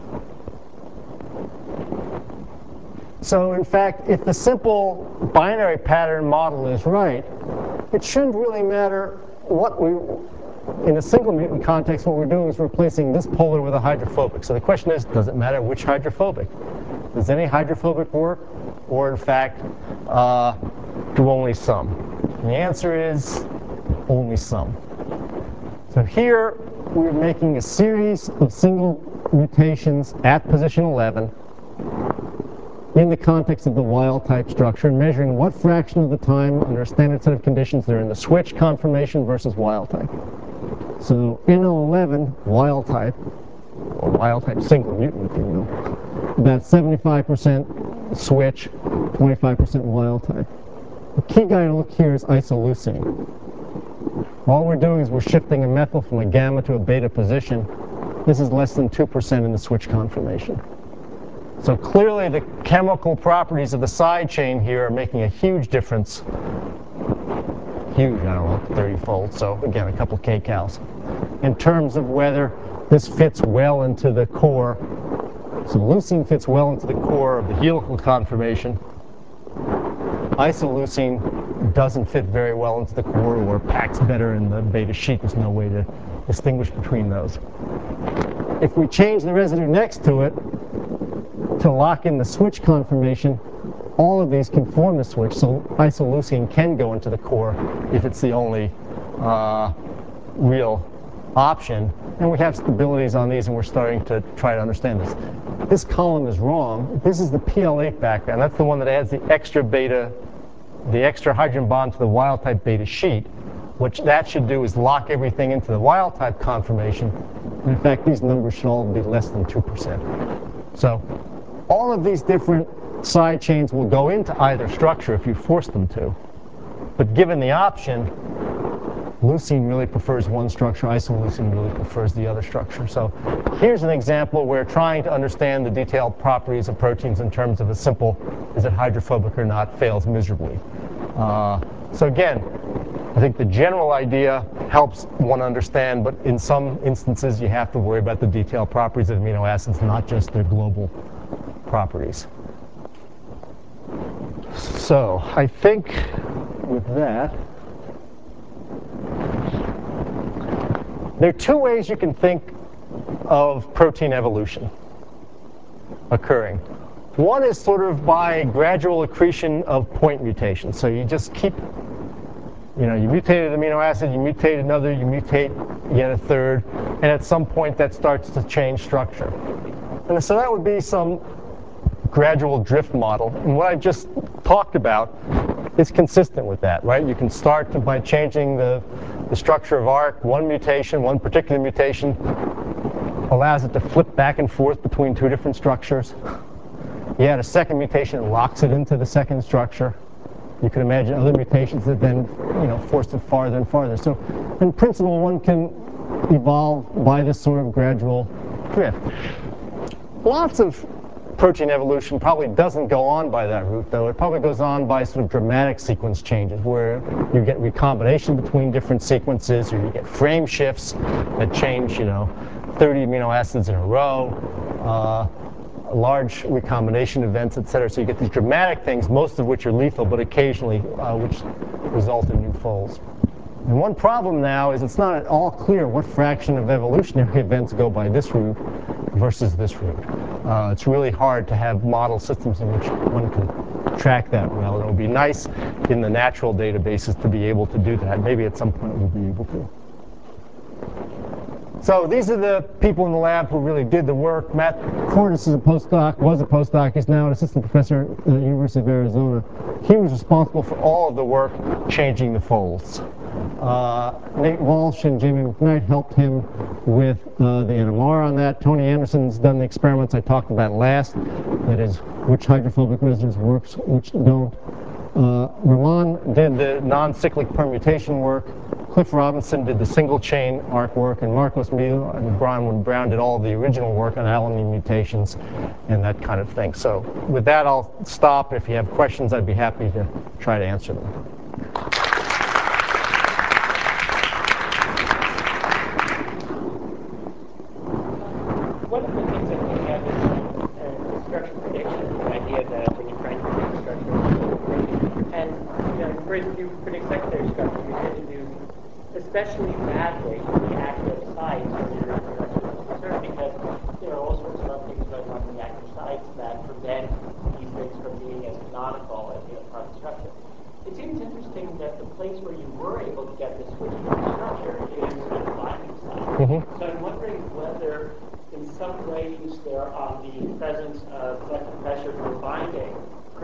So, in fact, if the simple binary pattern model is right, it shouldn't really matter what we, in a single mutant context, what we're doing is replacing this polar with a hydrophobic. So the question is, does it matter which hydrophobic? Does any hydrophobic work? Or, in fact, uh, do only some? And the answer is only some. So here, we're making a series of single mutations at position eleven. in the context of the wild-type structure and measuring what fraction of the time under a standard set of conditions they're in the switch conformation versus wild-type. So N O eleven, wild-type, or wild-type single mutant, if you will, about seventy-five percent switch, twenty-five percent wild-type. The key guy to look here is isoleucine. All we're doing is we're shifting a methyl from a gamma to a beta position. This is less than two percent in the switch conformation. So clearly the chemical properties of the side chain here are making a huge difference. Huge, I don't know, thirty-fold. So again, a couple kcals. In terms of whether this fits well into the core. So leucine fits well into the core of the helical conformation. Isoleucine doesn't fit very well into the core or packs better in the beta sheet. There's no way to distinguish between those. If we change the residue next to it to lock in the switch conformation, all of these can form the switch, so isoleucine can go into the core if it's the only uh, real option. And we have stabilities on these, and we're starting to try to understand this. This column is wrong. This is the P L eight background. That's the one that adds the extra beta, the extra hydrogen bond to the wild-type beta sheet. What that should do is lock everything into the wild-type conformation. And in fact, these numbers should all be less than two percent. So all of these different side chains will go into either structure if you force them to. But given the option, leucine really prefers one structure, isoleucine really prefers the other structure. So here's an example where trying to understand the detailed properties of proteins in terms of a simple, is it hydrophobic or not, fails miserably. Uh, so again, I think the general idea helps one understand, but in some instances you have to worry about the detailed properties of amino acids, not just their global properties. So I think with that, there are two ways you can think of protein evolution occurring. One is sort of by gradual accretion of point mutations. So you just keep, you know, you mutated an amino acid, you mutate another, you mutate yet a third, and at some point that starts to change structure. And so that would be some gradual drift model. And what I just talked about is consistent with that, right? You can start to, by changing the, the structure of ARC, one mutation, one particular mutation allows it to flip back and forth between two different structures. You add a second mutation that locks it into the second structure. You can imagine other mutations that then, you know, force it farther and farther. So in principle, one can evolve by this sort of gradual drift. Lots of protein evolution probably doesn't go on by that route, though. It probably goes on by sort of dramatic sequence changes, where you get recombination between different sequences, or you get frame shifts that change, you know, thirty amino acids in a row, uh, large recombination events, et cetera. So you get these dramatic things, most of which are lethal, but occasionally uh, which result in new folds. And one problem now is it's not at all clear what fraction of evolutionary events go by this route versus this route. Uh, it's really hard to have model systems in which one can track that well. It would be nice in the natural databases to be able to do that. Maybe at some point we'll be able to. So these are the people in the lab who really did the work. Matt Cordes is a postdoc, was a postdoc, he's now an assistant professor at the University of Arizona. He was responsible for all of the work changing the folds. Uh, Nate Walsh and Jamie McKnight helped him with uh, the N M R on that. Tony Anderson's done the experiments I talked about last. That is, which hydrophobic resonance works, which don't. Uh, Ramon did the non-cyclic permutation work. Cliff Robinson did the single chain ARC work, and Marcos Mill and Brian Brown did all of the original work on alanine mutations and that kind of thing. So with that, I'll stop. If you have questions, I'd be happy to try to answer them. One of the things that we have is uh, structure prediction, the idea that when you're trying to predict structure, and you know, for you predict secondary structure, you tend to do especially badly in the active sites where your structure is concerned, because you know all sorts of other things going on in the active sites that prevent these things from being as canonical as the other part of the structure. It seems interesting that the place where you were able to get this switch from the structure is at the binding site. Mm-hmm. So I'm wondering whether in some ways there on the presence of selective pressure for binding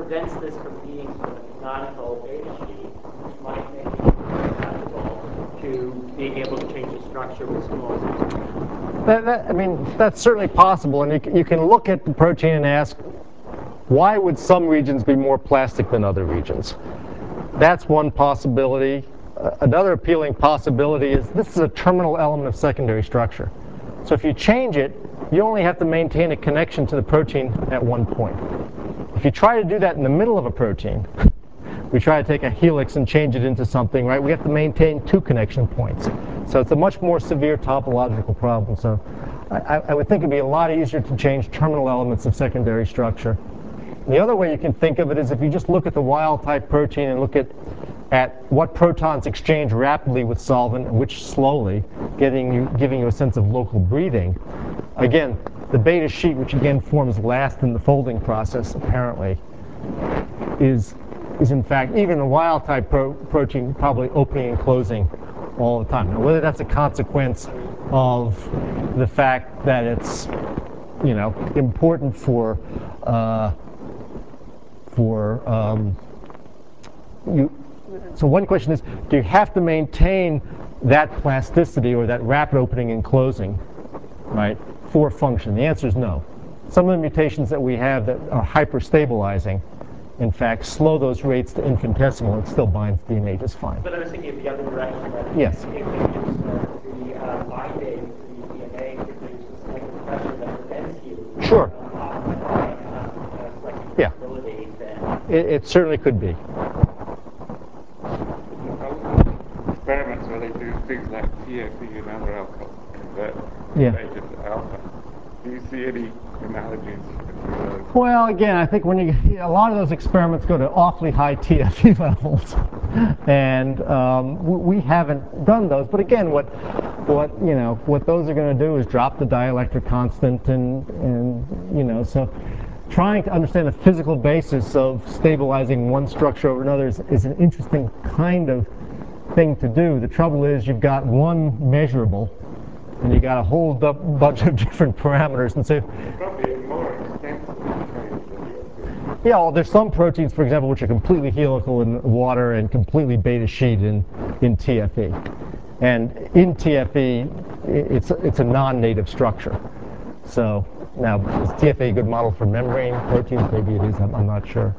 prevents this from being sort of a canonical beta sheet, which might make it susceptible to being able to change the structure with small systems. That, that, I mean, that's certainly possible, and you, c- you can look at the protein and ask, why would some regions be more plastic than other regions? That's one possibility. Uh, another appealing possibility is this is a terminal element of secondary structure. So if you change it, you only have to maintain a connection to the protein at one point. If you try to do that in the middle of a protein, we try to take a helix and change it into something, right? We have to maintain two connection points. So it's a much more severe topological problem. So I, I would think it'd be a lot easier to change terminal elements of secondary structure. The other way you can think of it is if you just look at the wild-type protein and look at, at what protons exchange rapidly with solvent and which slowly, getting you, giving you a sense of local breathing. Again, the beta sheet, which again forms last in the folding process, apparently, is, is in fact, even the wild-type pro protein probably opening and closing all the time. Now, whether that's a consequence of the fact that it's, you know, important for uh, for um, you. So one question is, do you have to maintain that plasticity or that rapid opening and closing, right, for function? The answer is no. Some of the mutations that we have that are hyperstabilizing, in fact, slow those rates to infinitesimal. It still binds D N A just fine. But I was thinking of the other direction. That Yes. If uh, the uh, binding to the D N A produces selective pressure that prevents you Sure. from occupying uh, selective Yeah. stability, then It, it certainly could be. Experiments where they do things like T F E and other alcohols convert Yeah. beta to alpha. Do you see any analogies between those? Well, again, I think when you a lot of those experiments go to awfully high T F E levels, and um, we, we haven't done those. But again, what what you know what those are going to do is drop the dielectric constant, and and you know so. Trying to understand the physical basis of stabilizing one structure over another is, is an interesting kind of thing to do. The trouble is you've got one measurable, and you got a whole du- bunch of different parameters. And so, Probably more extensive change than yeah, well, there's some proteins, for example, which are completely helical in water and completely beta sheet in in T F E. And in T F E, it's it's a non-native structure. So now, is T F A a good model for membrane proteins? Maybe it is. I'm, I'm not sure.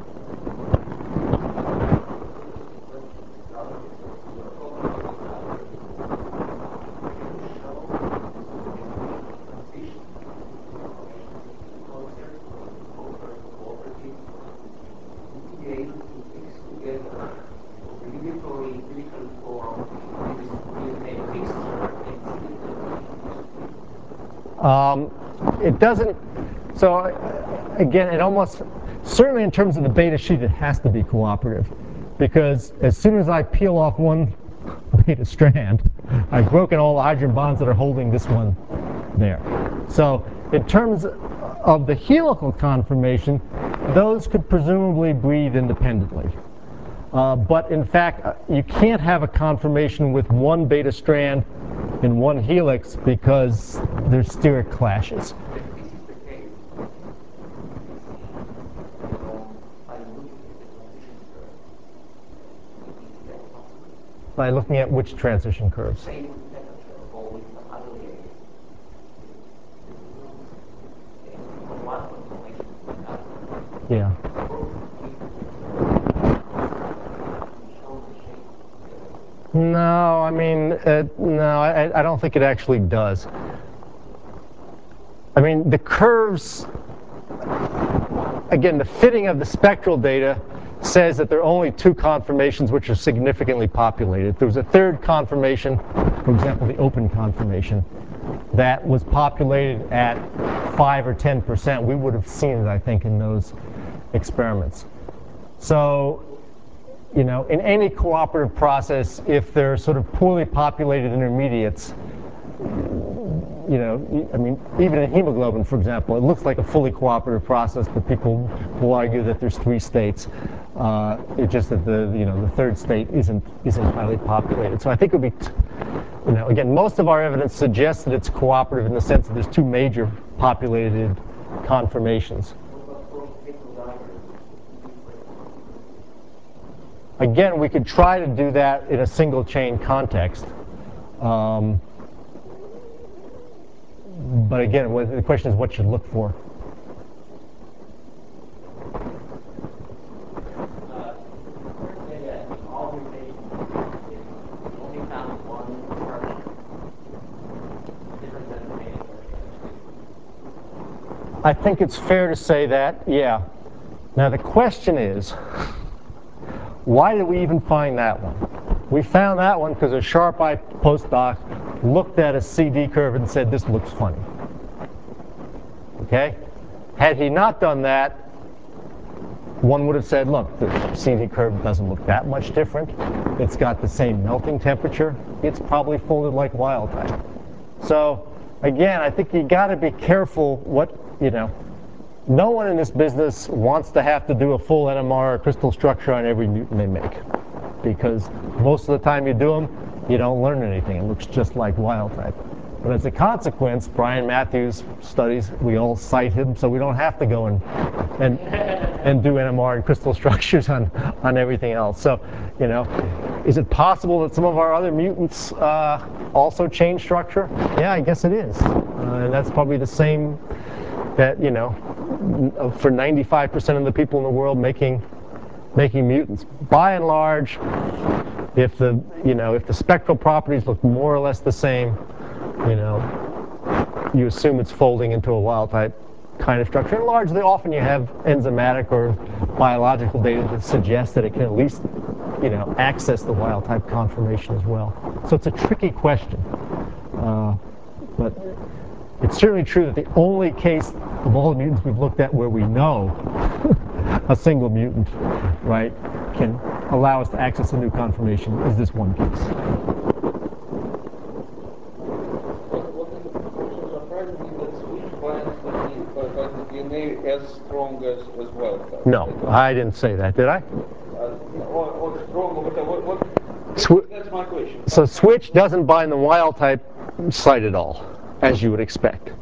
Um, it doesn't. So uh, again, it almost certainly in terms of the beta sheet, it has to be cooperative, because as soon as I peel off one beta strand, I've broken all the hydrogen bonds that are holding this one there. So in terms of the helical conformation, those could presumably breathe independently. Uh, but in fact, uh, you can't have a conformation with one beta strand in one helix because there's steric clashes. By looking at which transition curves? Yeah. No, I mean, uh, no, I, I don't think it actually does. I mean, the curves, again, the fitting of the spectral data says that there are only two conformations which are significantly populated. If there was a third conformation, for example, the open conformation, that was populated at five or ten percent, we would have seen it, I think, in those experiments. So, you know, in any cooperative process, if there are sort of poorly populated intermediates, you know, I mean, even in hemoglobin, for example, it looks like a fully cooperative process, but people will argue that there's three states. Uh, it's just that the, you know, the third state isn't isn't highly populated. So I think it would be, t you know, again, most of our evidence suggests that it's cooperative in the sense that there's two major populated conformations. again, we could try to do that in a single chain context. Um, but again, the question is what you look for. I think it's fair to say that, yeah. Now the question is, why did we even find that one? We found that one because a sharp-eyed postdoc looked at a C D curve and said, this looks funny. Okay? Had he not done that, one would have said, look, the C D curve doesn't look that much different. It's got the same melting temperature. It's probably folded like wild type. So again, I think you got to be careful what, you know, no one in this business wants to have to do a full N M R crystal structure on every Newton they make, because most of the time you do them, you don't learn anything. It looks just like wild type. But as a consequence, Brian Matthews studies, we all cite him, so we don't have to go and and, and do N M R and crystal structures on, on everything else. So, you know, is it possible that some of our other mutants uh, also change structure? Yeah, I guess it is. Uh, and that's probably the same that, you know, for ninety-five percent of the people in the world making making mutants. By and large, if the, you know, if the spectral properties look more or less the same, you know, you assume it's folding into a wild type kind of structure. And largely, often you have enzymatic or biological data that suggests that it can at least, you know, access the wild type conformation as well. So it's a tricky question. Uh, but it's certainly true that the only case of all the mutants we've looked at where we know a single mutant, right, can allow us to access a new conformation is this one case. D N A as strong as, as wild type. No, I didn't say that, did I? Uh, or, or strong, or whatever. What, what, Swi that's my question. So switch doesn't bind the wild type site at all, as you would expect.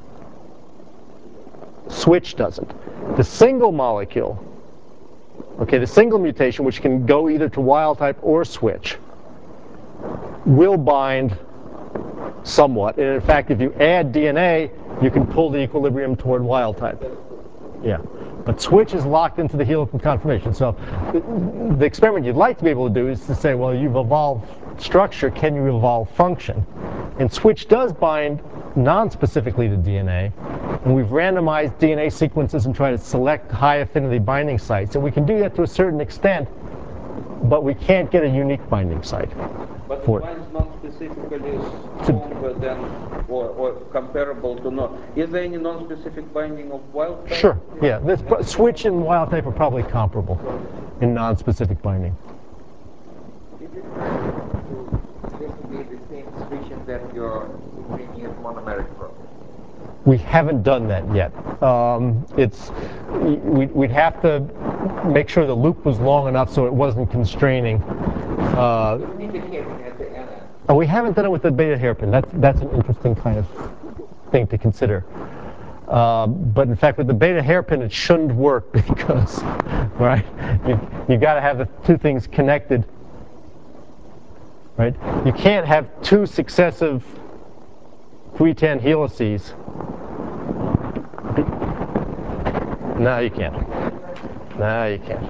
Switch doesn't. The single molecule, okay, the single mutation, which can go either to wild type or switch, will bind somewhat. And in fact, if you add D N A, you can pull the equilibrium toward wild type. Yeah. But switch is locked into the helical conformation. So the, the experiment you'd like to be able to do is to say, well, you've evolved structure, can you evolve function? And switch does bind non-specifically to D N A. And we've randomized D N A sequences and tried to select high affinity binding sites. And we can do that to a certain extent, but we can't get a unique binding site. But for it binds non-specifically stronger than, or, or comparable to not. Is there any non-specific binding of wild type? Sure, yeah. This switch and wild type are probably comparable in non-specific binding. Is it to investigate the same switching that you're doing in monomeric process? We haven't done that yet. Um, it's we, we'd have to make sure the loop was long enough so it wasn't constraining. Uh, and we haven't done it with the beta hairpin. That's that's an interesting kind of thing to consider. Uh, but in fact, with the beta hairpin, it shouldn't work because, right? You you got to have the two things connected, right? You can't have two successive Q ten helices. No, you can't. No, you can't.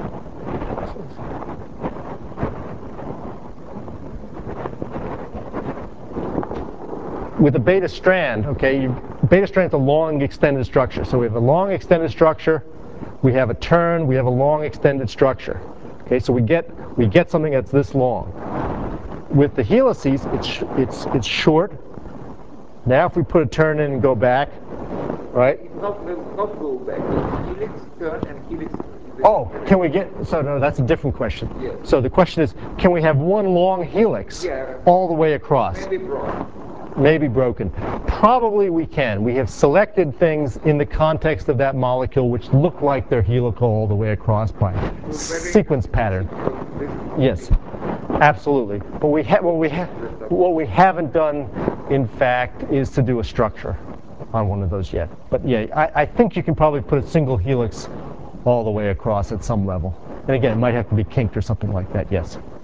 With a beta strand, okay, you, beta strand is a long extended structure. So we have a long extended structure, we have a turn, we have a long extended structure. Okay, so we get we get something that's this long. With the helices, it's it's it's short. Now, if we put a turn in and go back, right? Not, not go back. Helix turn and helix. Oh, can we get, so no, that's a different question. Yes. So the question is, can we have one long helix Yeah. all the way across? Maybe broad. Maybe broken. Probably we can. We have selected things in the context of that molecule which look like they're helical all the way across by sequence pattern. Yes, absolutely. But we ha what we ha what we haven't done, in fact, is to do a structure on one of those yet. But yeah, I, I think you can probably put a single helix all the way across at some level. And again, it might have to be kinked or something like that, yes.